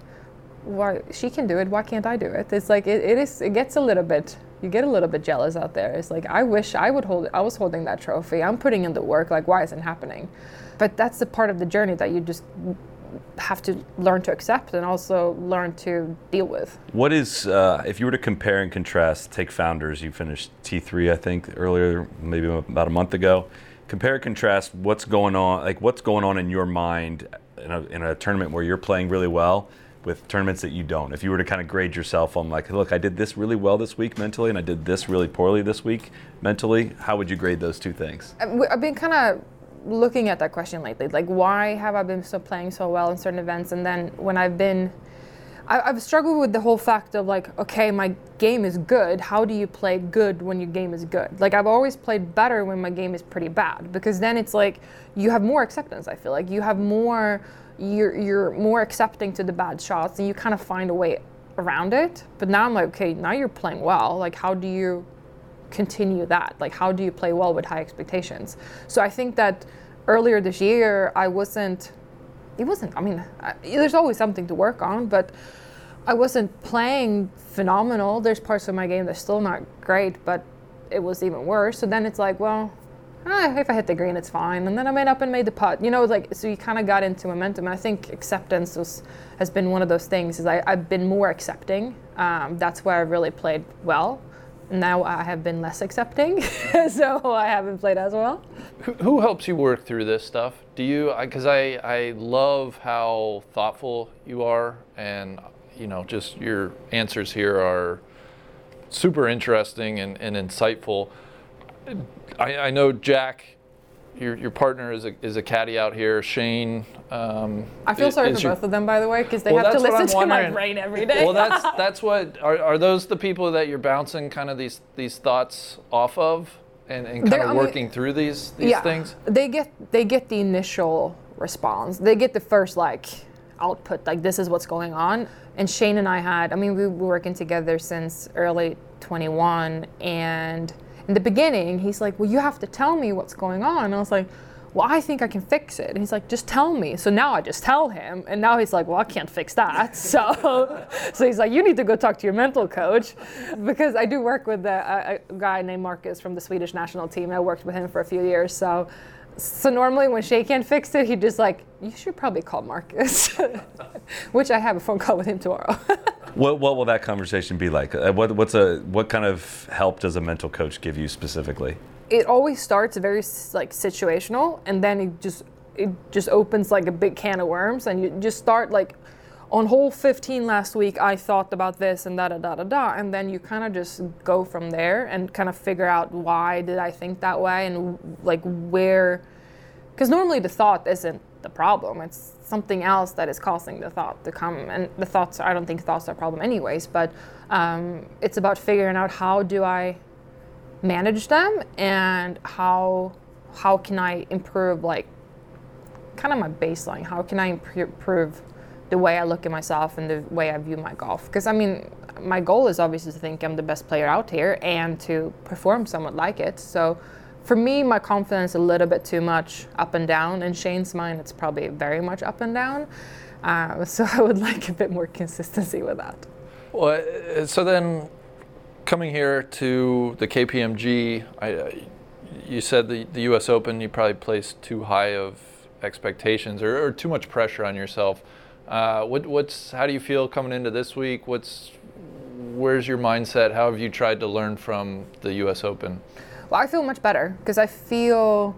why she can do it, why can't I do it? It's like, it, it is, it gets a little bit, you get a little bit jealous out there. It's like, I wish I would hold it, I was holding that trophy. I'm putting in the work, like why isn't it happening? But that's the part of the journey that you just have to learn to accept and also learn to deal with. What is, uh, if you were to compare and contrast, take Founders, you finished T three, I think, earlier, maybe about a month ago. Compare and contrast what's going on, like what's going on in your mind in a, in a tournament where you're playing really well with tournaments that you don't. If you were to kind of grade yourself on like, look, I did this really well this week mentally and I did this really poorly this week mentally, how would you grade those two things? I've been kind of looking at that question lately, like why have I been so playing so well in certain events, and then when I've been, I, I've struggled with the whole fact of like, okay, my game is good, how do you play good when your game is good? Like I've always played better when my game is pretty bad, because then it's like you have more acceptance. I feel like you have more, you're, you're more accepting to the bad shots and you kind of find a way around it. But now I'm like, okay, now you're playing well, like how do you continue that? Like how do you play well with high expectations? So I think that earlier this year I wasn't, it wasn't, I mean, I, there's always something to work on, but I wasn't playing phenomenal. There's parts of my game that's still not great, but it was even worse. So then it's like, well, eh, if I hit the green, it's fine. And then I made up and made the putt. You know, like, so you kind of got into momentum. And I think acceptance was, has been one of those things. Is I, I've been more accepting. Um, that's where I really played well. Now I have been less accepting, so I haven't played as well. Who, who helps you work through this stuff? Do you, because I, I love how thoughtful you are, and you know, just your answers here are super interesting and, and insightful. I, I know Jack, your your partner is a is a caddy out here. Shane. Um, I feel sorry for your, both of them, by the way, because they well, have to listen to wondering. my brain every day. Well, that's that's what are are those the people that you're bouncing kind of these these thoughts off of, and, and kind They're- of I mean, working through these these yeah, things? They get they get the initial response. They get the first like output, like this is what's going on. And Shane and I had, I mean, we were working together since early twenty-one, and in the beginning, he's like, well, you have to tell me what's going on. And I was like, well, I think I can fix it. And he's like, just tell me. So now I just tell him. And now he's like, well, I can't fix that. So so he's like, you need to go talk to your mental coach. Because I do work with a, a guy named Marcus from the Swedish national team. I worked with him for a few years. So so normally when Shay can't fix it, he just like, you should probably call Marcus. Which I have a phone call with him tomorrow. What what will that conversation be like? Uh, What what's a what kind of help does a mental coach give you specifically? It always starts very like situational, and then it just it just opens like a big can of worms, and you just start like, on hole fifteen last week I thought about this and da da da da da, and then you kind of just go from there and kind of figure out why did I think that way, and like where, because normally the thought isn't the problem, it's something else that is causing the thought to come, and the thoughts, I don't think thoughts are a problem anyways, but um, it's about figuring out how do I manage them, and how how can I improve, like kind of my baseline, how can I improve the way I look at myself and the way I view my golf, because I mean my goal is obviously to think I'm the best player out here and to perform somewhat like it. So for me, my confidence a little bit too much up and down. In Shane's mind, it's probably very much up and down. Uh, so I would like a bit more consistency with that. Well, uh, so then coming here to the K P M G, I, uh, you said the, the U S Open, you probably placed too high of expectations or, or too much pressure on yourself. Uh, what, what's how do you feel coming into this week? What's where's your mindset? How have you tried to learn from the U S Open? Well, I feel much better because I feel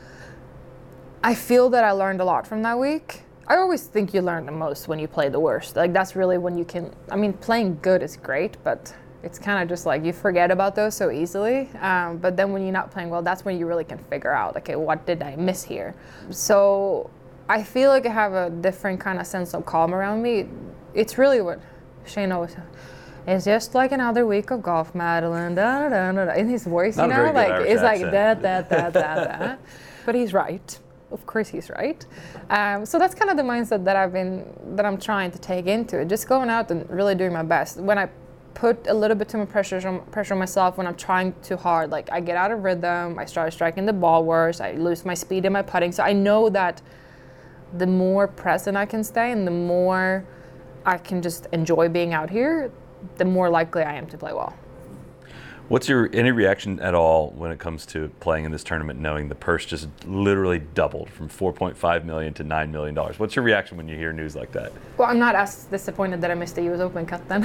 I feel that I learned a lot from that week. I always think you learn the most when you play the worst. Like that's really when you can, I mean, playing good is great, but it's kind of just like you forget about those so easily. Um, but then when you're not playing well, that's when you really can figure out, okay, what did I miss here? So I feel like I have a different kind of sense of calm around me. It's really what Shane always says. It's just like another week of golf, Madeline. Da, da, da, da. In his voice, Not you a know, very good like Irish it's like accent. da da da da da. But he's right. of course he's right. Um, so that's kind of the mindset that I've been, that I'm trying to take into it. Just going out and really doing my best. When I put a little bit too much pressure on, pressure on myself, when I'm trying too hard, like I get out of rhythm, I start striking the ball worse, I lose my speed in my putting. So I know that the more present I can stay and the more I can just enjoy being out here, the more likely I am to play well. What's your any reaction at all when it comes to playing in this tournament, knowing the purse just literally doubled from four point five million to nine million dollars? What's your reaction when you hear news like that? Well, I'm not as disappointed that I missed the U S Open cut then.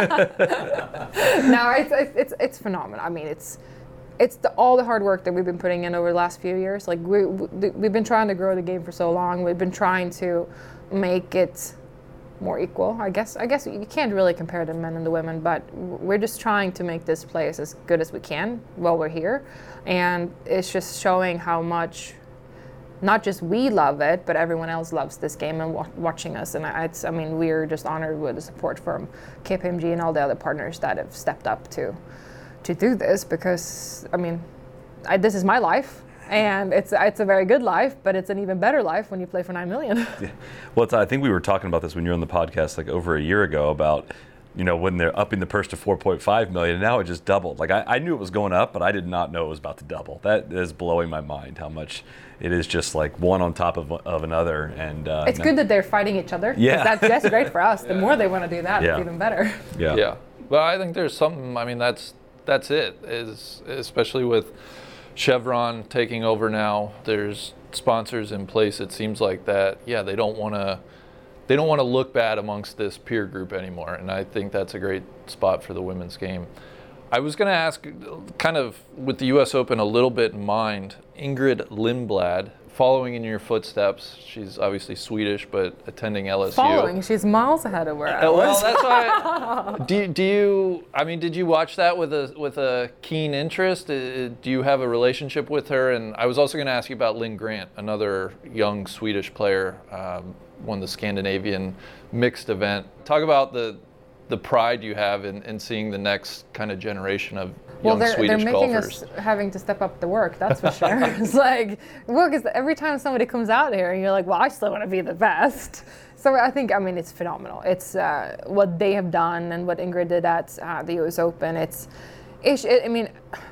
No, it's, it's it's phenomenal. I mean, it's it's the, all the hard work that we've been putting in over the last few years. Like we we've been trying to grow the game for so long. We've been trying to make it more equal. I guess I guess you can't really compare the men and the women, but we're just trying to make this place as good as we can while we're here. And it's just showing how much not just we love it, but everyone else loves this game and wa- watching us. And it's, I mean, we're just honored with the support from K P M G and all the other partners that have stepped up to to do this, because I mean, I, this is my life. And it's it's a very good life, but it's an even better life when you play for nine million. Yeah. Well, it's, I think we were talking about this when you were on the podcast like over a year ago about, you know, when they're upping the purse to four point five million, and now it just doubled. Like I, I knew it was going up, but I did not know it was about to double. That is blowing my mind how much it is just like one on top of, of another. And uh, it's no. good that they're fighting each other. Yeah. That's, that's great for us. The more they want to do that, Yeah. it's even better. Yeah. Yeah. Well, I think there's something, I mean, that's that's it, is especially with Chevron taking over now. There's sponsors in place. It seems like that, yeah, they don't want to they don't want to look bad amongst this peer group anymore. And I think that's a great spot for the women's game. I was going to ask, kind of with the U S Open a little bit in mind, Ingrid Lindblad, following in your footsteps. She's obviously Swedish, but attending L S U. Following, she's miles ahead of where I Uh, was. well, that's why. do do you? I mean, did you watch that with a with a keen interest? Uh, do you have a relationship with her? And I was also going to ask you about Lynn Grant, another young Swedish player, um, won the Scandinavian mixed event. Talk about the the pride you have in, in seeing the next kind of generation of well, young they're, Swedish they're making golfers. us having to step up the work, that's for sure. It's like, well, because every time somebody comes out here, and you're like, well, I still want to be the best. So I think, I mean, it's phenomenal. It's uh, what they have done and what Ingrid did at uh, the U S Open. It's, it's it, I mean,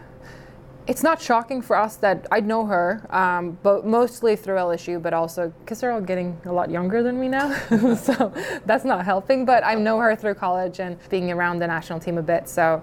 it's not shocking for us that I know her, um, but mostly through L S U, but also because they're all getting a lot younger than me now, so that's not helping. But I know her through college and being around the national team a bit. So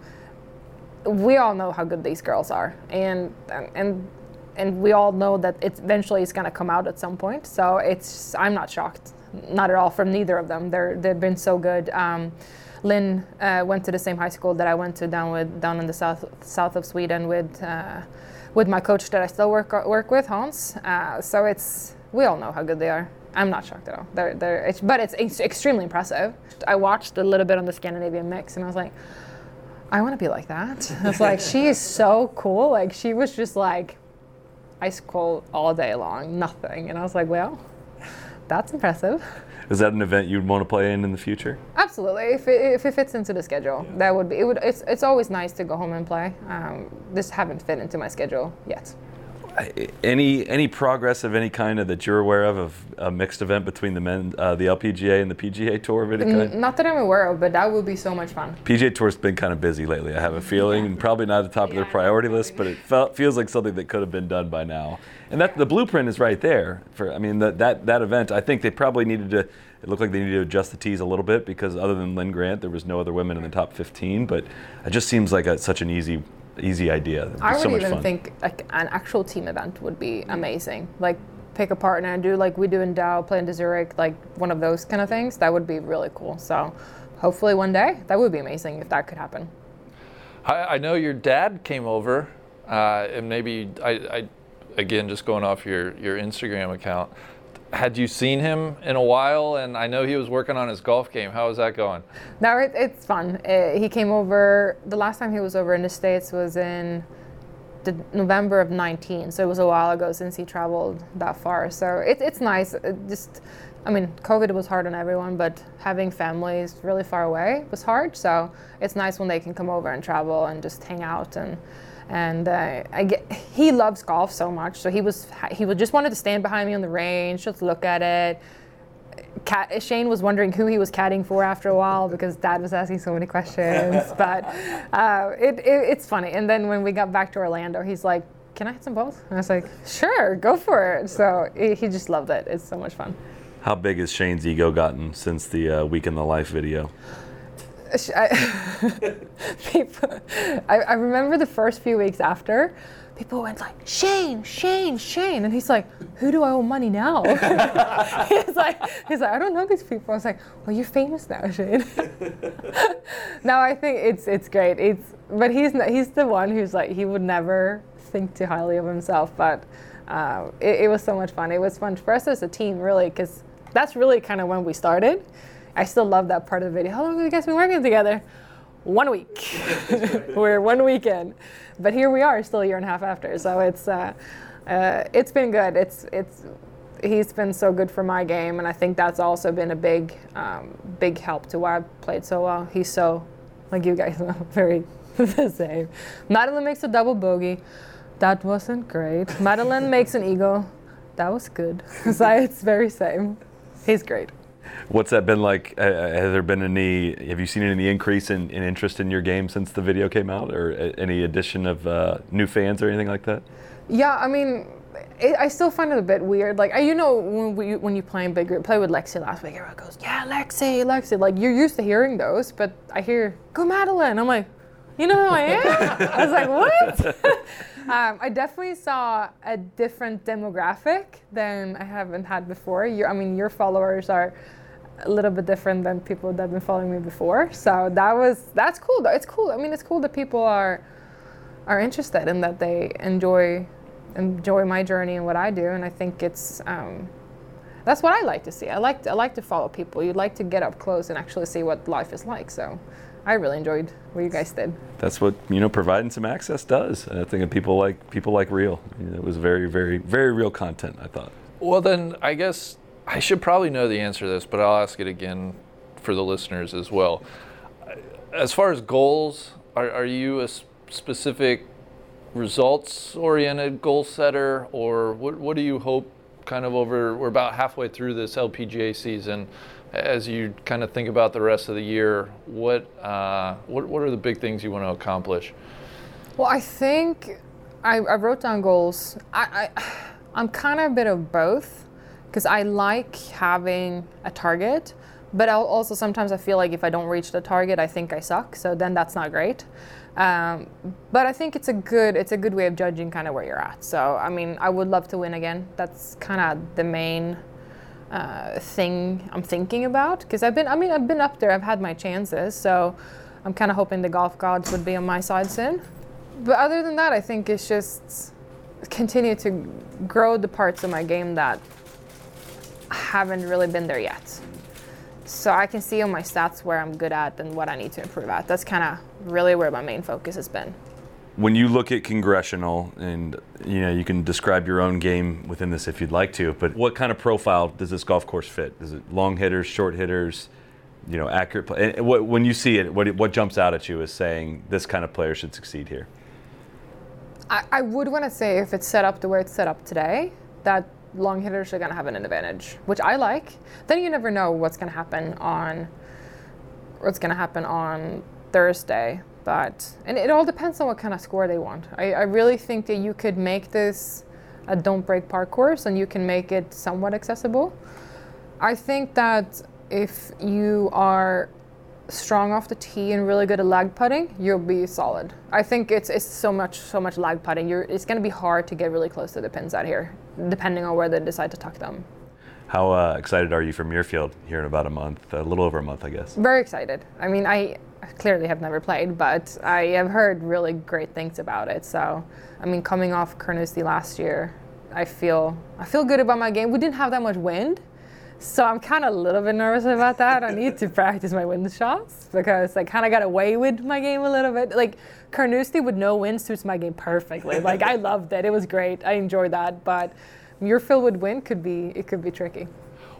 we all know how good these girls are, and and and we all know that it eventually is going to come out at some point. So it's I'm not shocked, not at all, from neither of them. They're they've been so good. Um, Lynn uh, went to the same high school that I went to down with down in the south south of Sweden with uh, with my coach that I still work work with, Hans. Uh, so it's we all know how good they are. I'm not shocked at all. They're they're it's, but it's, it's extremely impressive. I watched a little bit on the Scandinavian mix and I was like, I want to be like that. I was like, she is so cool. Like she was just like ice cold all day long, nothing. And I was like, well, that's impressive. Is that an event you'd want to play in in the future? Absolutely, if it, if it fits into the schedule, yeah. that would be. It would. It's it's always nice to go home and play. Um, this haven't fit into my schedule yet. Any any progress of any kind of that you're aware of of a mixed event between the men, uh, the L P G A and the P G A Tour of any kind? N- not that I'm aware of, but that would be so much fun. P G A Tour's been kind of busy lately, I have a feeling, yeah. and probably not at the top yeah, of their priority list, but it felt, feels like something that could have been done by now. And that the blueprint is right there. For I mean, that that that event, I think they probably needed to. It looked like they needed to adjust the tees a little bit because other than Lynn Grant, there was no other women in the top fifteen. But it just seems like a, such an easy. easy idea. I would so much even fun. think like an actual team event would be amazing. Like pick a partner and do like we do in Dow, play in Zurich, like one of those kind of things. That would be really cool. So hopefully one day that would be amazing if that could happen. I, I know your dad came over, uh, and maybe I, I, again just going off your your Instagram account. Had you seen him in a while? And I know he was working on his golf game. How is that going? No, it, it's fun. Uh, he came over, the last time he was over in the States was in the November of nineteen. So it was a while ago since he traveled that far. So it, it's nice. It just, I mean, COVID was hard on everyone, but having families really far away was hard. So it's nice when they can come over and travel and just hang out and And uh, I get, he loves golf so much, so he was he would just wanted to stand behind me on the range, just look at it. Cat, Shane was wondering who he was caddying for after a while because Dad was asking so many questions. But uh, it, it it's funny. And then when we got back to Orlando, he's like, "Can I hit some balls?" And I was like, "Sure, go for it." So it, he just loved it. It's so much fun. How big has Shane's ego gotten since the uh, Week in the Life video? I, people, I, I remember the first few weeks after, people went like, Shane, Shane, Shane. And he's like, who do I owe money now? he's like, he's like, I don't know these people. I was like, well, you're famous now, Shane. No, I think it's it's great. It's but he's he's the one who's like, he would never think too highly of himself. But uh, it, it was so much fun. It was fun for us as a team, really, because that's really kind of when we started. I still love that part of the video. How long have you guys been working together? One week. We're one weekend, but here we are, still a year and a half after. So it's uh, uh, it's been good. It's it's he's been so good for my game, and I think that's also been a big um, big help to why I played so well. He's so, like you guys know, very the same. Madeline makes a double bogey. That wasn't great. Madeline makes an eagle. That was good. So it's very same. He's great. What's that been like? Uh, has there been any, have you seen any increase in, in interest in your game since the video came out, or uh, any addition of uh, new fans or anything like that? Yeah, I mean, it, I still find it a bit weird. Like, you know, when, we, when you play in big group, play with Lexi last week, everyone goes, yeah, Lexi, Lexi. Like, you're used to hearing those, but I hear, go Madeline. I'm like, you know who I am? I was like, what? um, I definitely saw a different demographic than I haven't had before. Your, I mean, your followers are a little bit different than people that have been following me before. So that was, that's cool though. It's cool. I mean, it's cool that people are are interested and that they enjoy enjoy my journey and what I do. And I think it's, um, that's what I like to see. I like to, I like to follow people. You'd like to get up close and actually see what life is like. So I really enjoyed what you guys did. That's what, you know, providing some access does. I think people like people like real. You know, it was very, very, very real content, I thought. Well, then I guess I should probably know the answer to this, but I'll ask it again for the listeners as well. As far as goals, are, are you a specific results-oriented goal setter, or what, what do you hope kind of over, we're about halfway through this L P G A season, as you kind of think about the rest of the year, what, uh, what, what are the big things you want to accomplish? Well, I think I, I wrote down goals. I, I, I'm kind of a bit of both. Because I like having a target, but I'll also sometimes I feel like if I don't reach the target, I think I suck. So then that's not great. Um, but I think it's a good it's a good way of judging kind of where you're at. So I mean, I would love to win again. That's kind of the main uh, thing I'm thinking about. Because I've been I mean I've been up there. I've had my chances. So I'm kind of hoping the golf gods would be on my side soon. But other than that, I think it's just continue to grow the parts of my game that haven't really been there yet. So I can see on my stats where I'm good at and what I need to improve at. That's kind of really where my main focus has been. When you look at Congressional, and you know, you can describe your own game within this if you'd like to, but what kind of profile does this golf course fit? Is it long hitters, short hitters, you know, accurate play? And what, when you see it, what, what jumps out at you as saying this kind of player should succeed here? I, I would want to say if it's set up the way it's set up today, that long hitters are going to have an advantage, which I like. Then you never know what's going to happen on what's going to happen on Thursday. But and it all depends on what kind of score they want. I, I really think that you could make this a don't break par course and you can make it somewhat accessible. I think that if you are strong off the tee and really good at lag putting, you'll be solid. I think it's it's so much so much lag putting. You're it's going to be hard to get really close to the pins out here, depending on where they decide to tuck them. How uh, excited are you for Muirfield here in about a month, a little over a month, I guess? Very excited. I mean, I clearly have never played, but I have heard really great things about it. So, I mean, coming off Carnoustie last year, I feel I feel good about my game. We didn't have that much wind, so I'm kind of a little bit nervous about that. I need to practice my wind shots because I kind of got away with my game a little bit. Like Carnoustie with no wind suits my game perfectly. Like I loved it. It was great. I enjoyed that. But Muirfield with wind could be it could be tricky.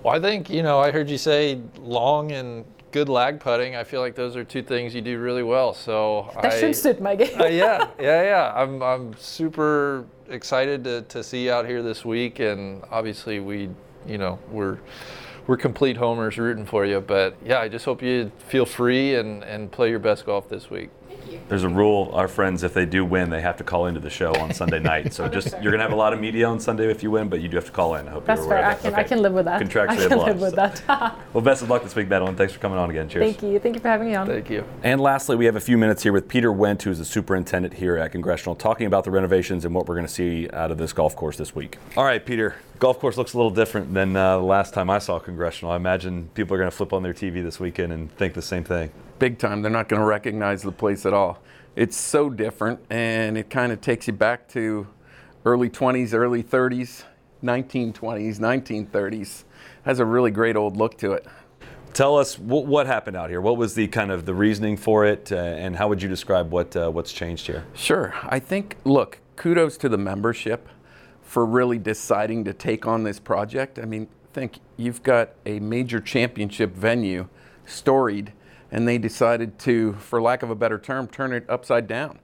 Well, I think, you know, I heard you say long and good lag putting. I feel like those are two things you do really well. So That I, should suit my game. uh, yeah, yeah, yeah. I'm I'm super excited to, to see you out here this week, and obviously we, you know, we're we're complete homers rooting for you. But yeah, I just hope you feel free and, and play your best golf this week. There's a rule, our friends, if they do win, they have to call into the show on Sunday night. So just you're gonna have a lot of media on Sunday if you win, but you do have to call in. I hope That's you're aware fair. I of that. can, Okay. I can live with that. Contractually I can obliged, live with so. that. Well, best of luck this week, Madeline. Thanks for coming on again. Cheers. Thank you. Thank you for having me on. Thank you. And lastly, we have a few minutes here with Peter Wendt, who's the superintendent here at Congressional, talking about the renovations and what we're going to see out of this golf course this week. All right, Peter, golf course looks a little different than uh, the last time I saw Congressional. I imagine people are going to flip on their T V this weekend and think the same thing. Big time. They're not going to recognize the place at all. It's so different, and it kind of takes you back to early twenties, early thirties, nineteen twenties, nineteen thirties. Has a really great old look to it. Tell us what, what happened out here. What was the kind of the reasoning for it, uh, and how would you describe what uh, what's changed here? Sure. I think, look, kudos to the membership for really deciding to take on this project. I mean, think you've got a major championship venue, storied, and they decided to, for lack of a better term, turn it upside down.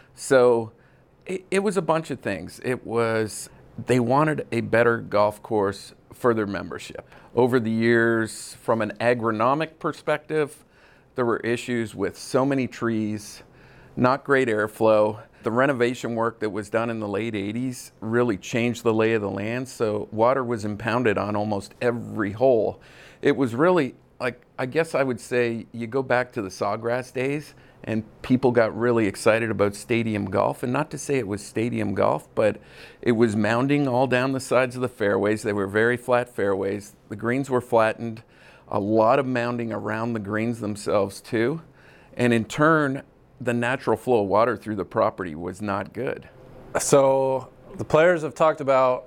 So it, it was a bunch of things. It was, they wanted a better golf course for their membership. Over the years, from an agronomic perspective, there were issues with so many trees, not great airflow. The renovation work that was done in the late eighties really changed the lay of the land, so water was impounded on almost every hole. It was really, like, I guess I would say you go back to the Sawgrass days and people got really excited about stadium golf. And not to say it was stadium golf, but it was mounding all down the sides of the fairways. They were very flat fairways. The greens were flattened. A lot of mounding around the greens themselves too. And in turn, the natural flow of water through the property was not good. So the players have talked about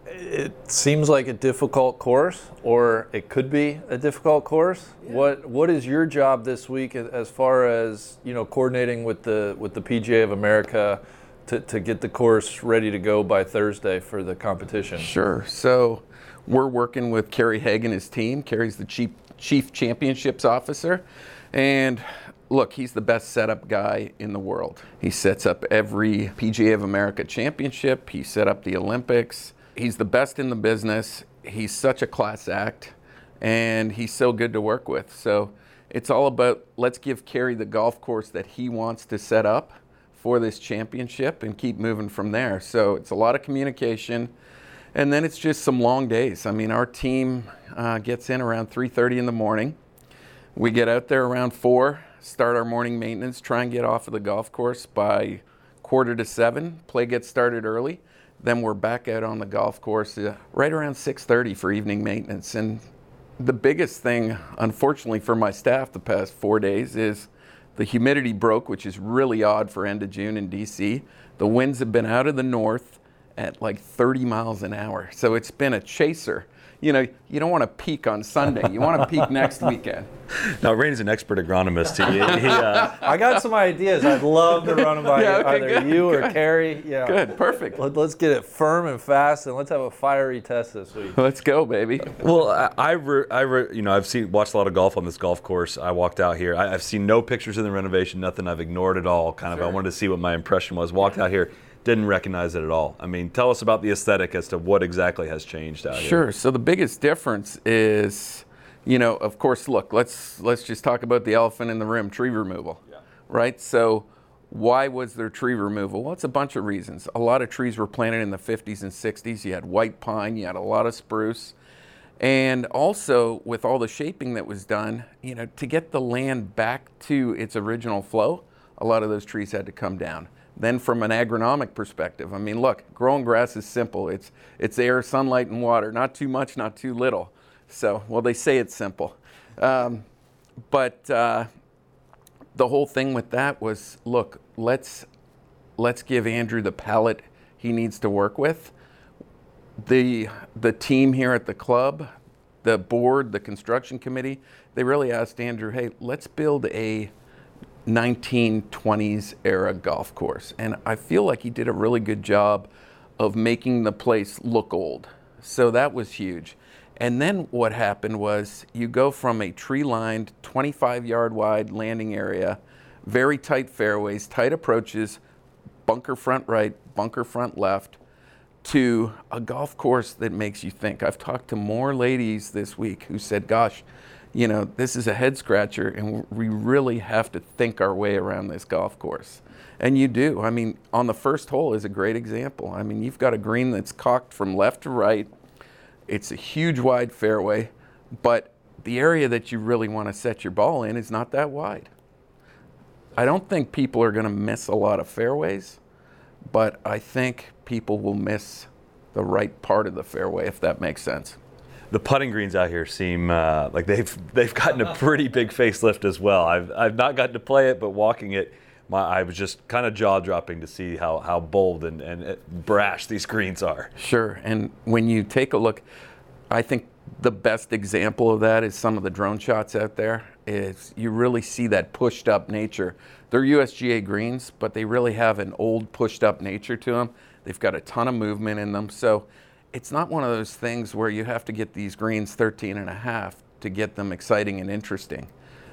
it seems like a difficult course, or it could be a difficult course. Yeah. What What is your job this week as far as, you know, coordinating with the with the P G A of America to, to get the course ready to go by Thursday for the competition? Sure. So we're working with Kerry Haig and his team. Kerry's the chief chief championships officer, and look, he's the best setup guy in the world. He sets up every P G A of America championship. He set up the Olympics. He's the best in the business. He's such a class act, and he's so good to work with. So it's all about, let's give Kerry the golf course that he wants to set up for this championship and keep moving from there. So it's a lot of communication, and then it's just some long days. I mean, our team uh, gets in around three thirty in the morning. We get out there around four, start our morning maintenance, try and get off of the golf course by quarter to seven. Play gets started early. Then we're back out on the golf course uh, right around six thirty for evening maintenance. And the biggest thing, unfortunately for my staff the past four days, is the humidity broke, which is really odd for end of June in D C. The winds have been out of the north at like thirty miles an hour. So it's been a chaser. You know, you don't want to peak on Sunday. You want to peak next weekend. Now, Rainey's an expert agronomist. He, he, uh, I got some ideas. I'd love to run them by Yeah, okay, either good, you or good. Carrie. Yeah. Good, perfect. Let, let's get it firm and fast, and let's have a fiery test this week. Let's go, baby. well, I, I, re, I re, you know, I've seen watched a lot of golf on this golf course. I walked out here. I, I've seen no pictures of the renovation, nothing. I've ignored it all. Kind of, Sure. I wanted to see what my impression was. Walked out here, didn't recognize it at all. I mean, tell us about the aesthetic as to what exactly has changed out here. Sure. So the biggest difference is, you know, of course, look, let's let's just talk about the elephant in the room, tree removal. Yeah. Right? So why was there tree removal? Well, it's a bunch of reasons. A lot of trees were planted in the fifties and sixties. You had white pine, you had a lot of spruce. And also, with all the shaping that was done, you know, to get the land back to its original flow, a lot of those trees had to come down. Then from an agronomic perspective, I mean, look, growing grass is simple. It's it's air, sunlight, and water. Not too much, not too little. So, well, they say it's simple. Um, but uh, the whole thing with that was, look, let's let's give Andrew the palette he needs to work with. The the team here at the club, the board, the construction committee, they really asked Andrew, hey, let's build a nineteen twenties era golf course. And I feel like he did a really good job of making the place look old. So that was huge. And then what happened was you go from a tree-lined, twenty-five yard wide landing area, very tight fairways, tight approaches, bunker front right, bunker front left, to a golf course that makes you think. I've talked to more ladies this week who said, gosh, you know, this is a head scratcher and we really have to think our way around this golf course. And you do. I mean, on the first hole is a great example. I mean, you've got a green that's cocked from left to right. It's a huge wide fairway, but the area that you really want to set your ball in is not that wide. I don't think people are going to miss a lot of fairways, but I think people will miss the right part of the fairway, if that makes sense. The putting greens out here seem uh, like they've they've gotten a pretty big facelift as well. I've I've not gotten to play it, but walking it, my I was just kind of jaw dropping to see how how bold and and brash these greens are. Sure, and when you take a look, I think the best example of that is some of the drone shots out there. Is you really see that pushed up nature. They're U S G A greens, but they really have an old pushed up nature to them. They've got a ton of movement in them. So it's not one of those things where you have to get these greens thirteen and a half to get them exciting and interesting.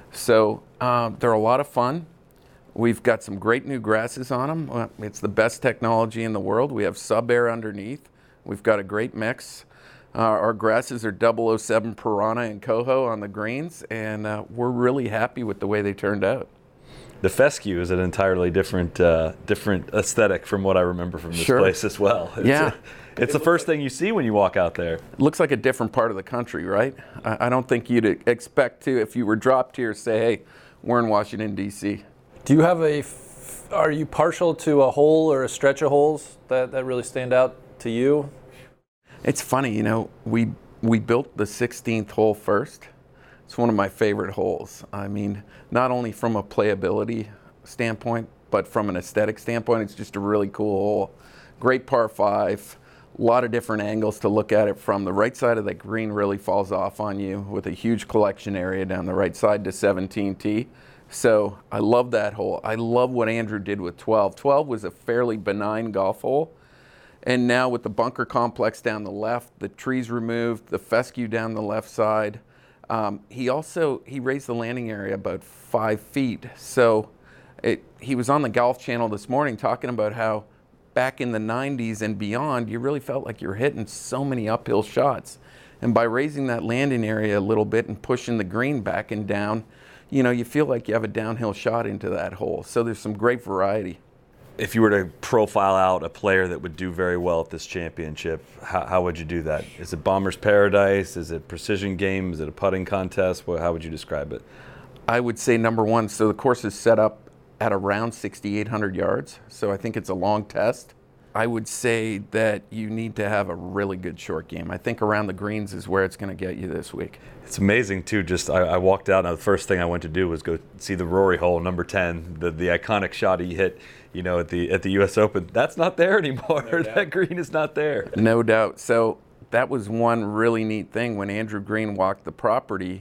So um, they're a lot of fun. We've got some great new grasses on them. Well, it's the best technology in the world. We have sub-air underneath. We've got a great mix. Uh, our grasses are double oh seven Piranha and Coho on the greens, and uh, we're really happy with the way they turned out. The fescue is an entirely different uh, different aesthetic from what I remember from this Sure. place as well. It's Yeah. A, it's the first thing you see when you walk out there. It looks like a different part of the country, right? I, I don't think you'd expect to, if you were dropped here, say, hey, we're in Washington, D C. Do you have a, f- are you partial to a hole or a stretch of holes that, that really stand out to you? It's funny, you know, we we built the sixteenth hole first. It's one of my favorite holes. I mean, not only from a playability standpoint, but from an aesthetic standpoint, it's just a really cool hole. Great par five, a lot of different angles to look at it from. The right side of the green really falls off on you with a huge collection area down the right side to seventeen T. So I love that hole. I love what Andrew did with twelve. twelve was a fairly benign golf hole. And now with the bunker complex down the left, the trees removed, the fescue down the left side, um, he also, he raised the landing area about five feet. So it, he was on the Golf Channel this morning talking about how back in the nineties and beyond, you really felt like you were hitting so many uphill shots. And by raising that landing area a little bit and pushing the green back and down, you know, you feel like you have a downhill shot into that hole. So there's some great variety. If you were to profile out a player that would do very well at this championship, how, how would you do that? Is it Bomber's Paradise? Is it precision game? Is it a putting contest? Well, how would you describe it? I would say number one, so the course is set up at around sixty-eight hundred yards, so I think it's a long test. I would say that you need to have a really good short game. I think around the greens is where it's going to get you this week. It's amazing too. Just I, I walked out, and the first thing I went to do was go see the Rory hole, number ten, the the iconic shot he hit, you know, at the at the U S Open. That's not there anymore. No that green is not there. No doubt. So that was one really neat thing when Andrew Green walked the property.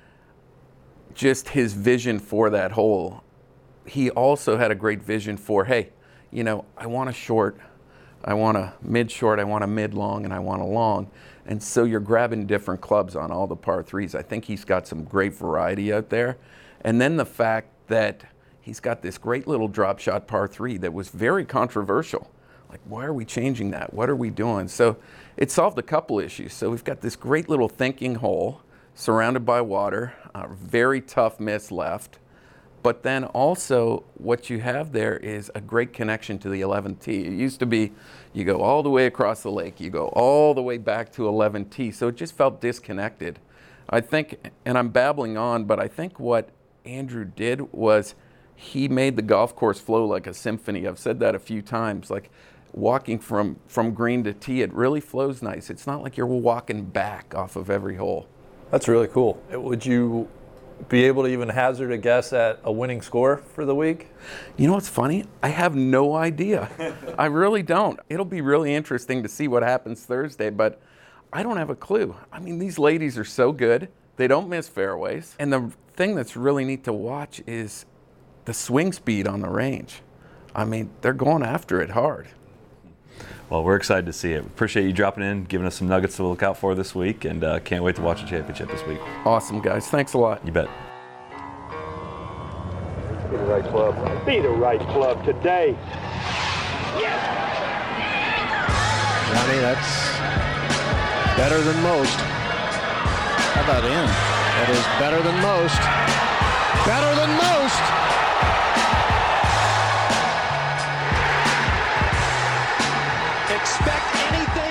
Just his vision for that hole. He also had a great vision for, hey, you know, I want a short, I want a mid-short, I want a mid-long, and I want a long. And so you're grabbing different clubs on all the par threes. I think he's got some great variety out there. And then the fact that he's got this great little drop shot par three that was very controversial. Like, why are we changing that? What are we doing? So it solved a couple issues. So we've got this great little thinking hole surrounded by water, a very tough miss left. But then also what you have there is a great connection to the eleventh tee. It used to be you go all the way across the lake, you go all the way back to eleven T. So it just felt disconnected. I think, and I'm babbling on, but I think what Andrew did was he made the golf course flow like a symphony. I've said that a few times. Like walking from, from green to tee, it really flows nice. It's not like you're walking back off of every hole. That's really cool. Would you be able to even hazard a guess at a winning score for the week? You know what's funny? I have no idea. I really don't. It'll be really interesting to see what happens Thursday, but I don't have a clue. I mean, these ladies are so good. They don't miss fairways. And the thing that's really neat to watch is the swing speed on the range. I mean, they're going after it hard. Well, we're excited to see it. Appreciate you dropping in, giving us some nuggets to look out for this week, and uh, can't wait to watch the championship this week. Awesome, guys. Thanks a lot. You bet. Be the right club. Be the right club today. Johnny, that's better than most. How about in? That is better than most. Better than most! Expect anything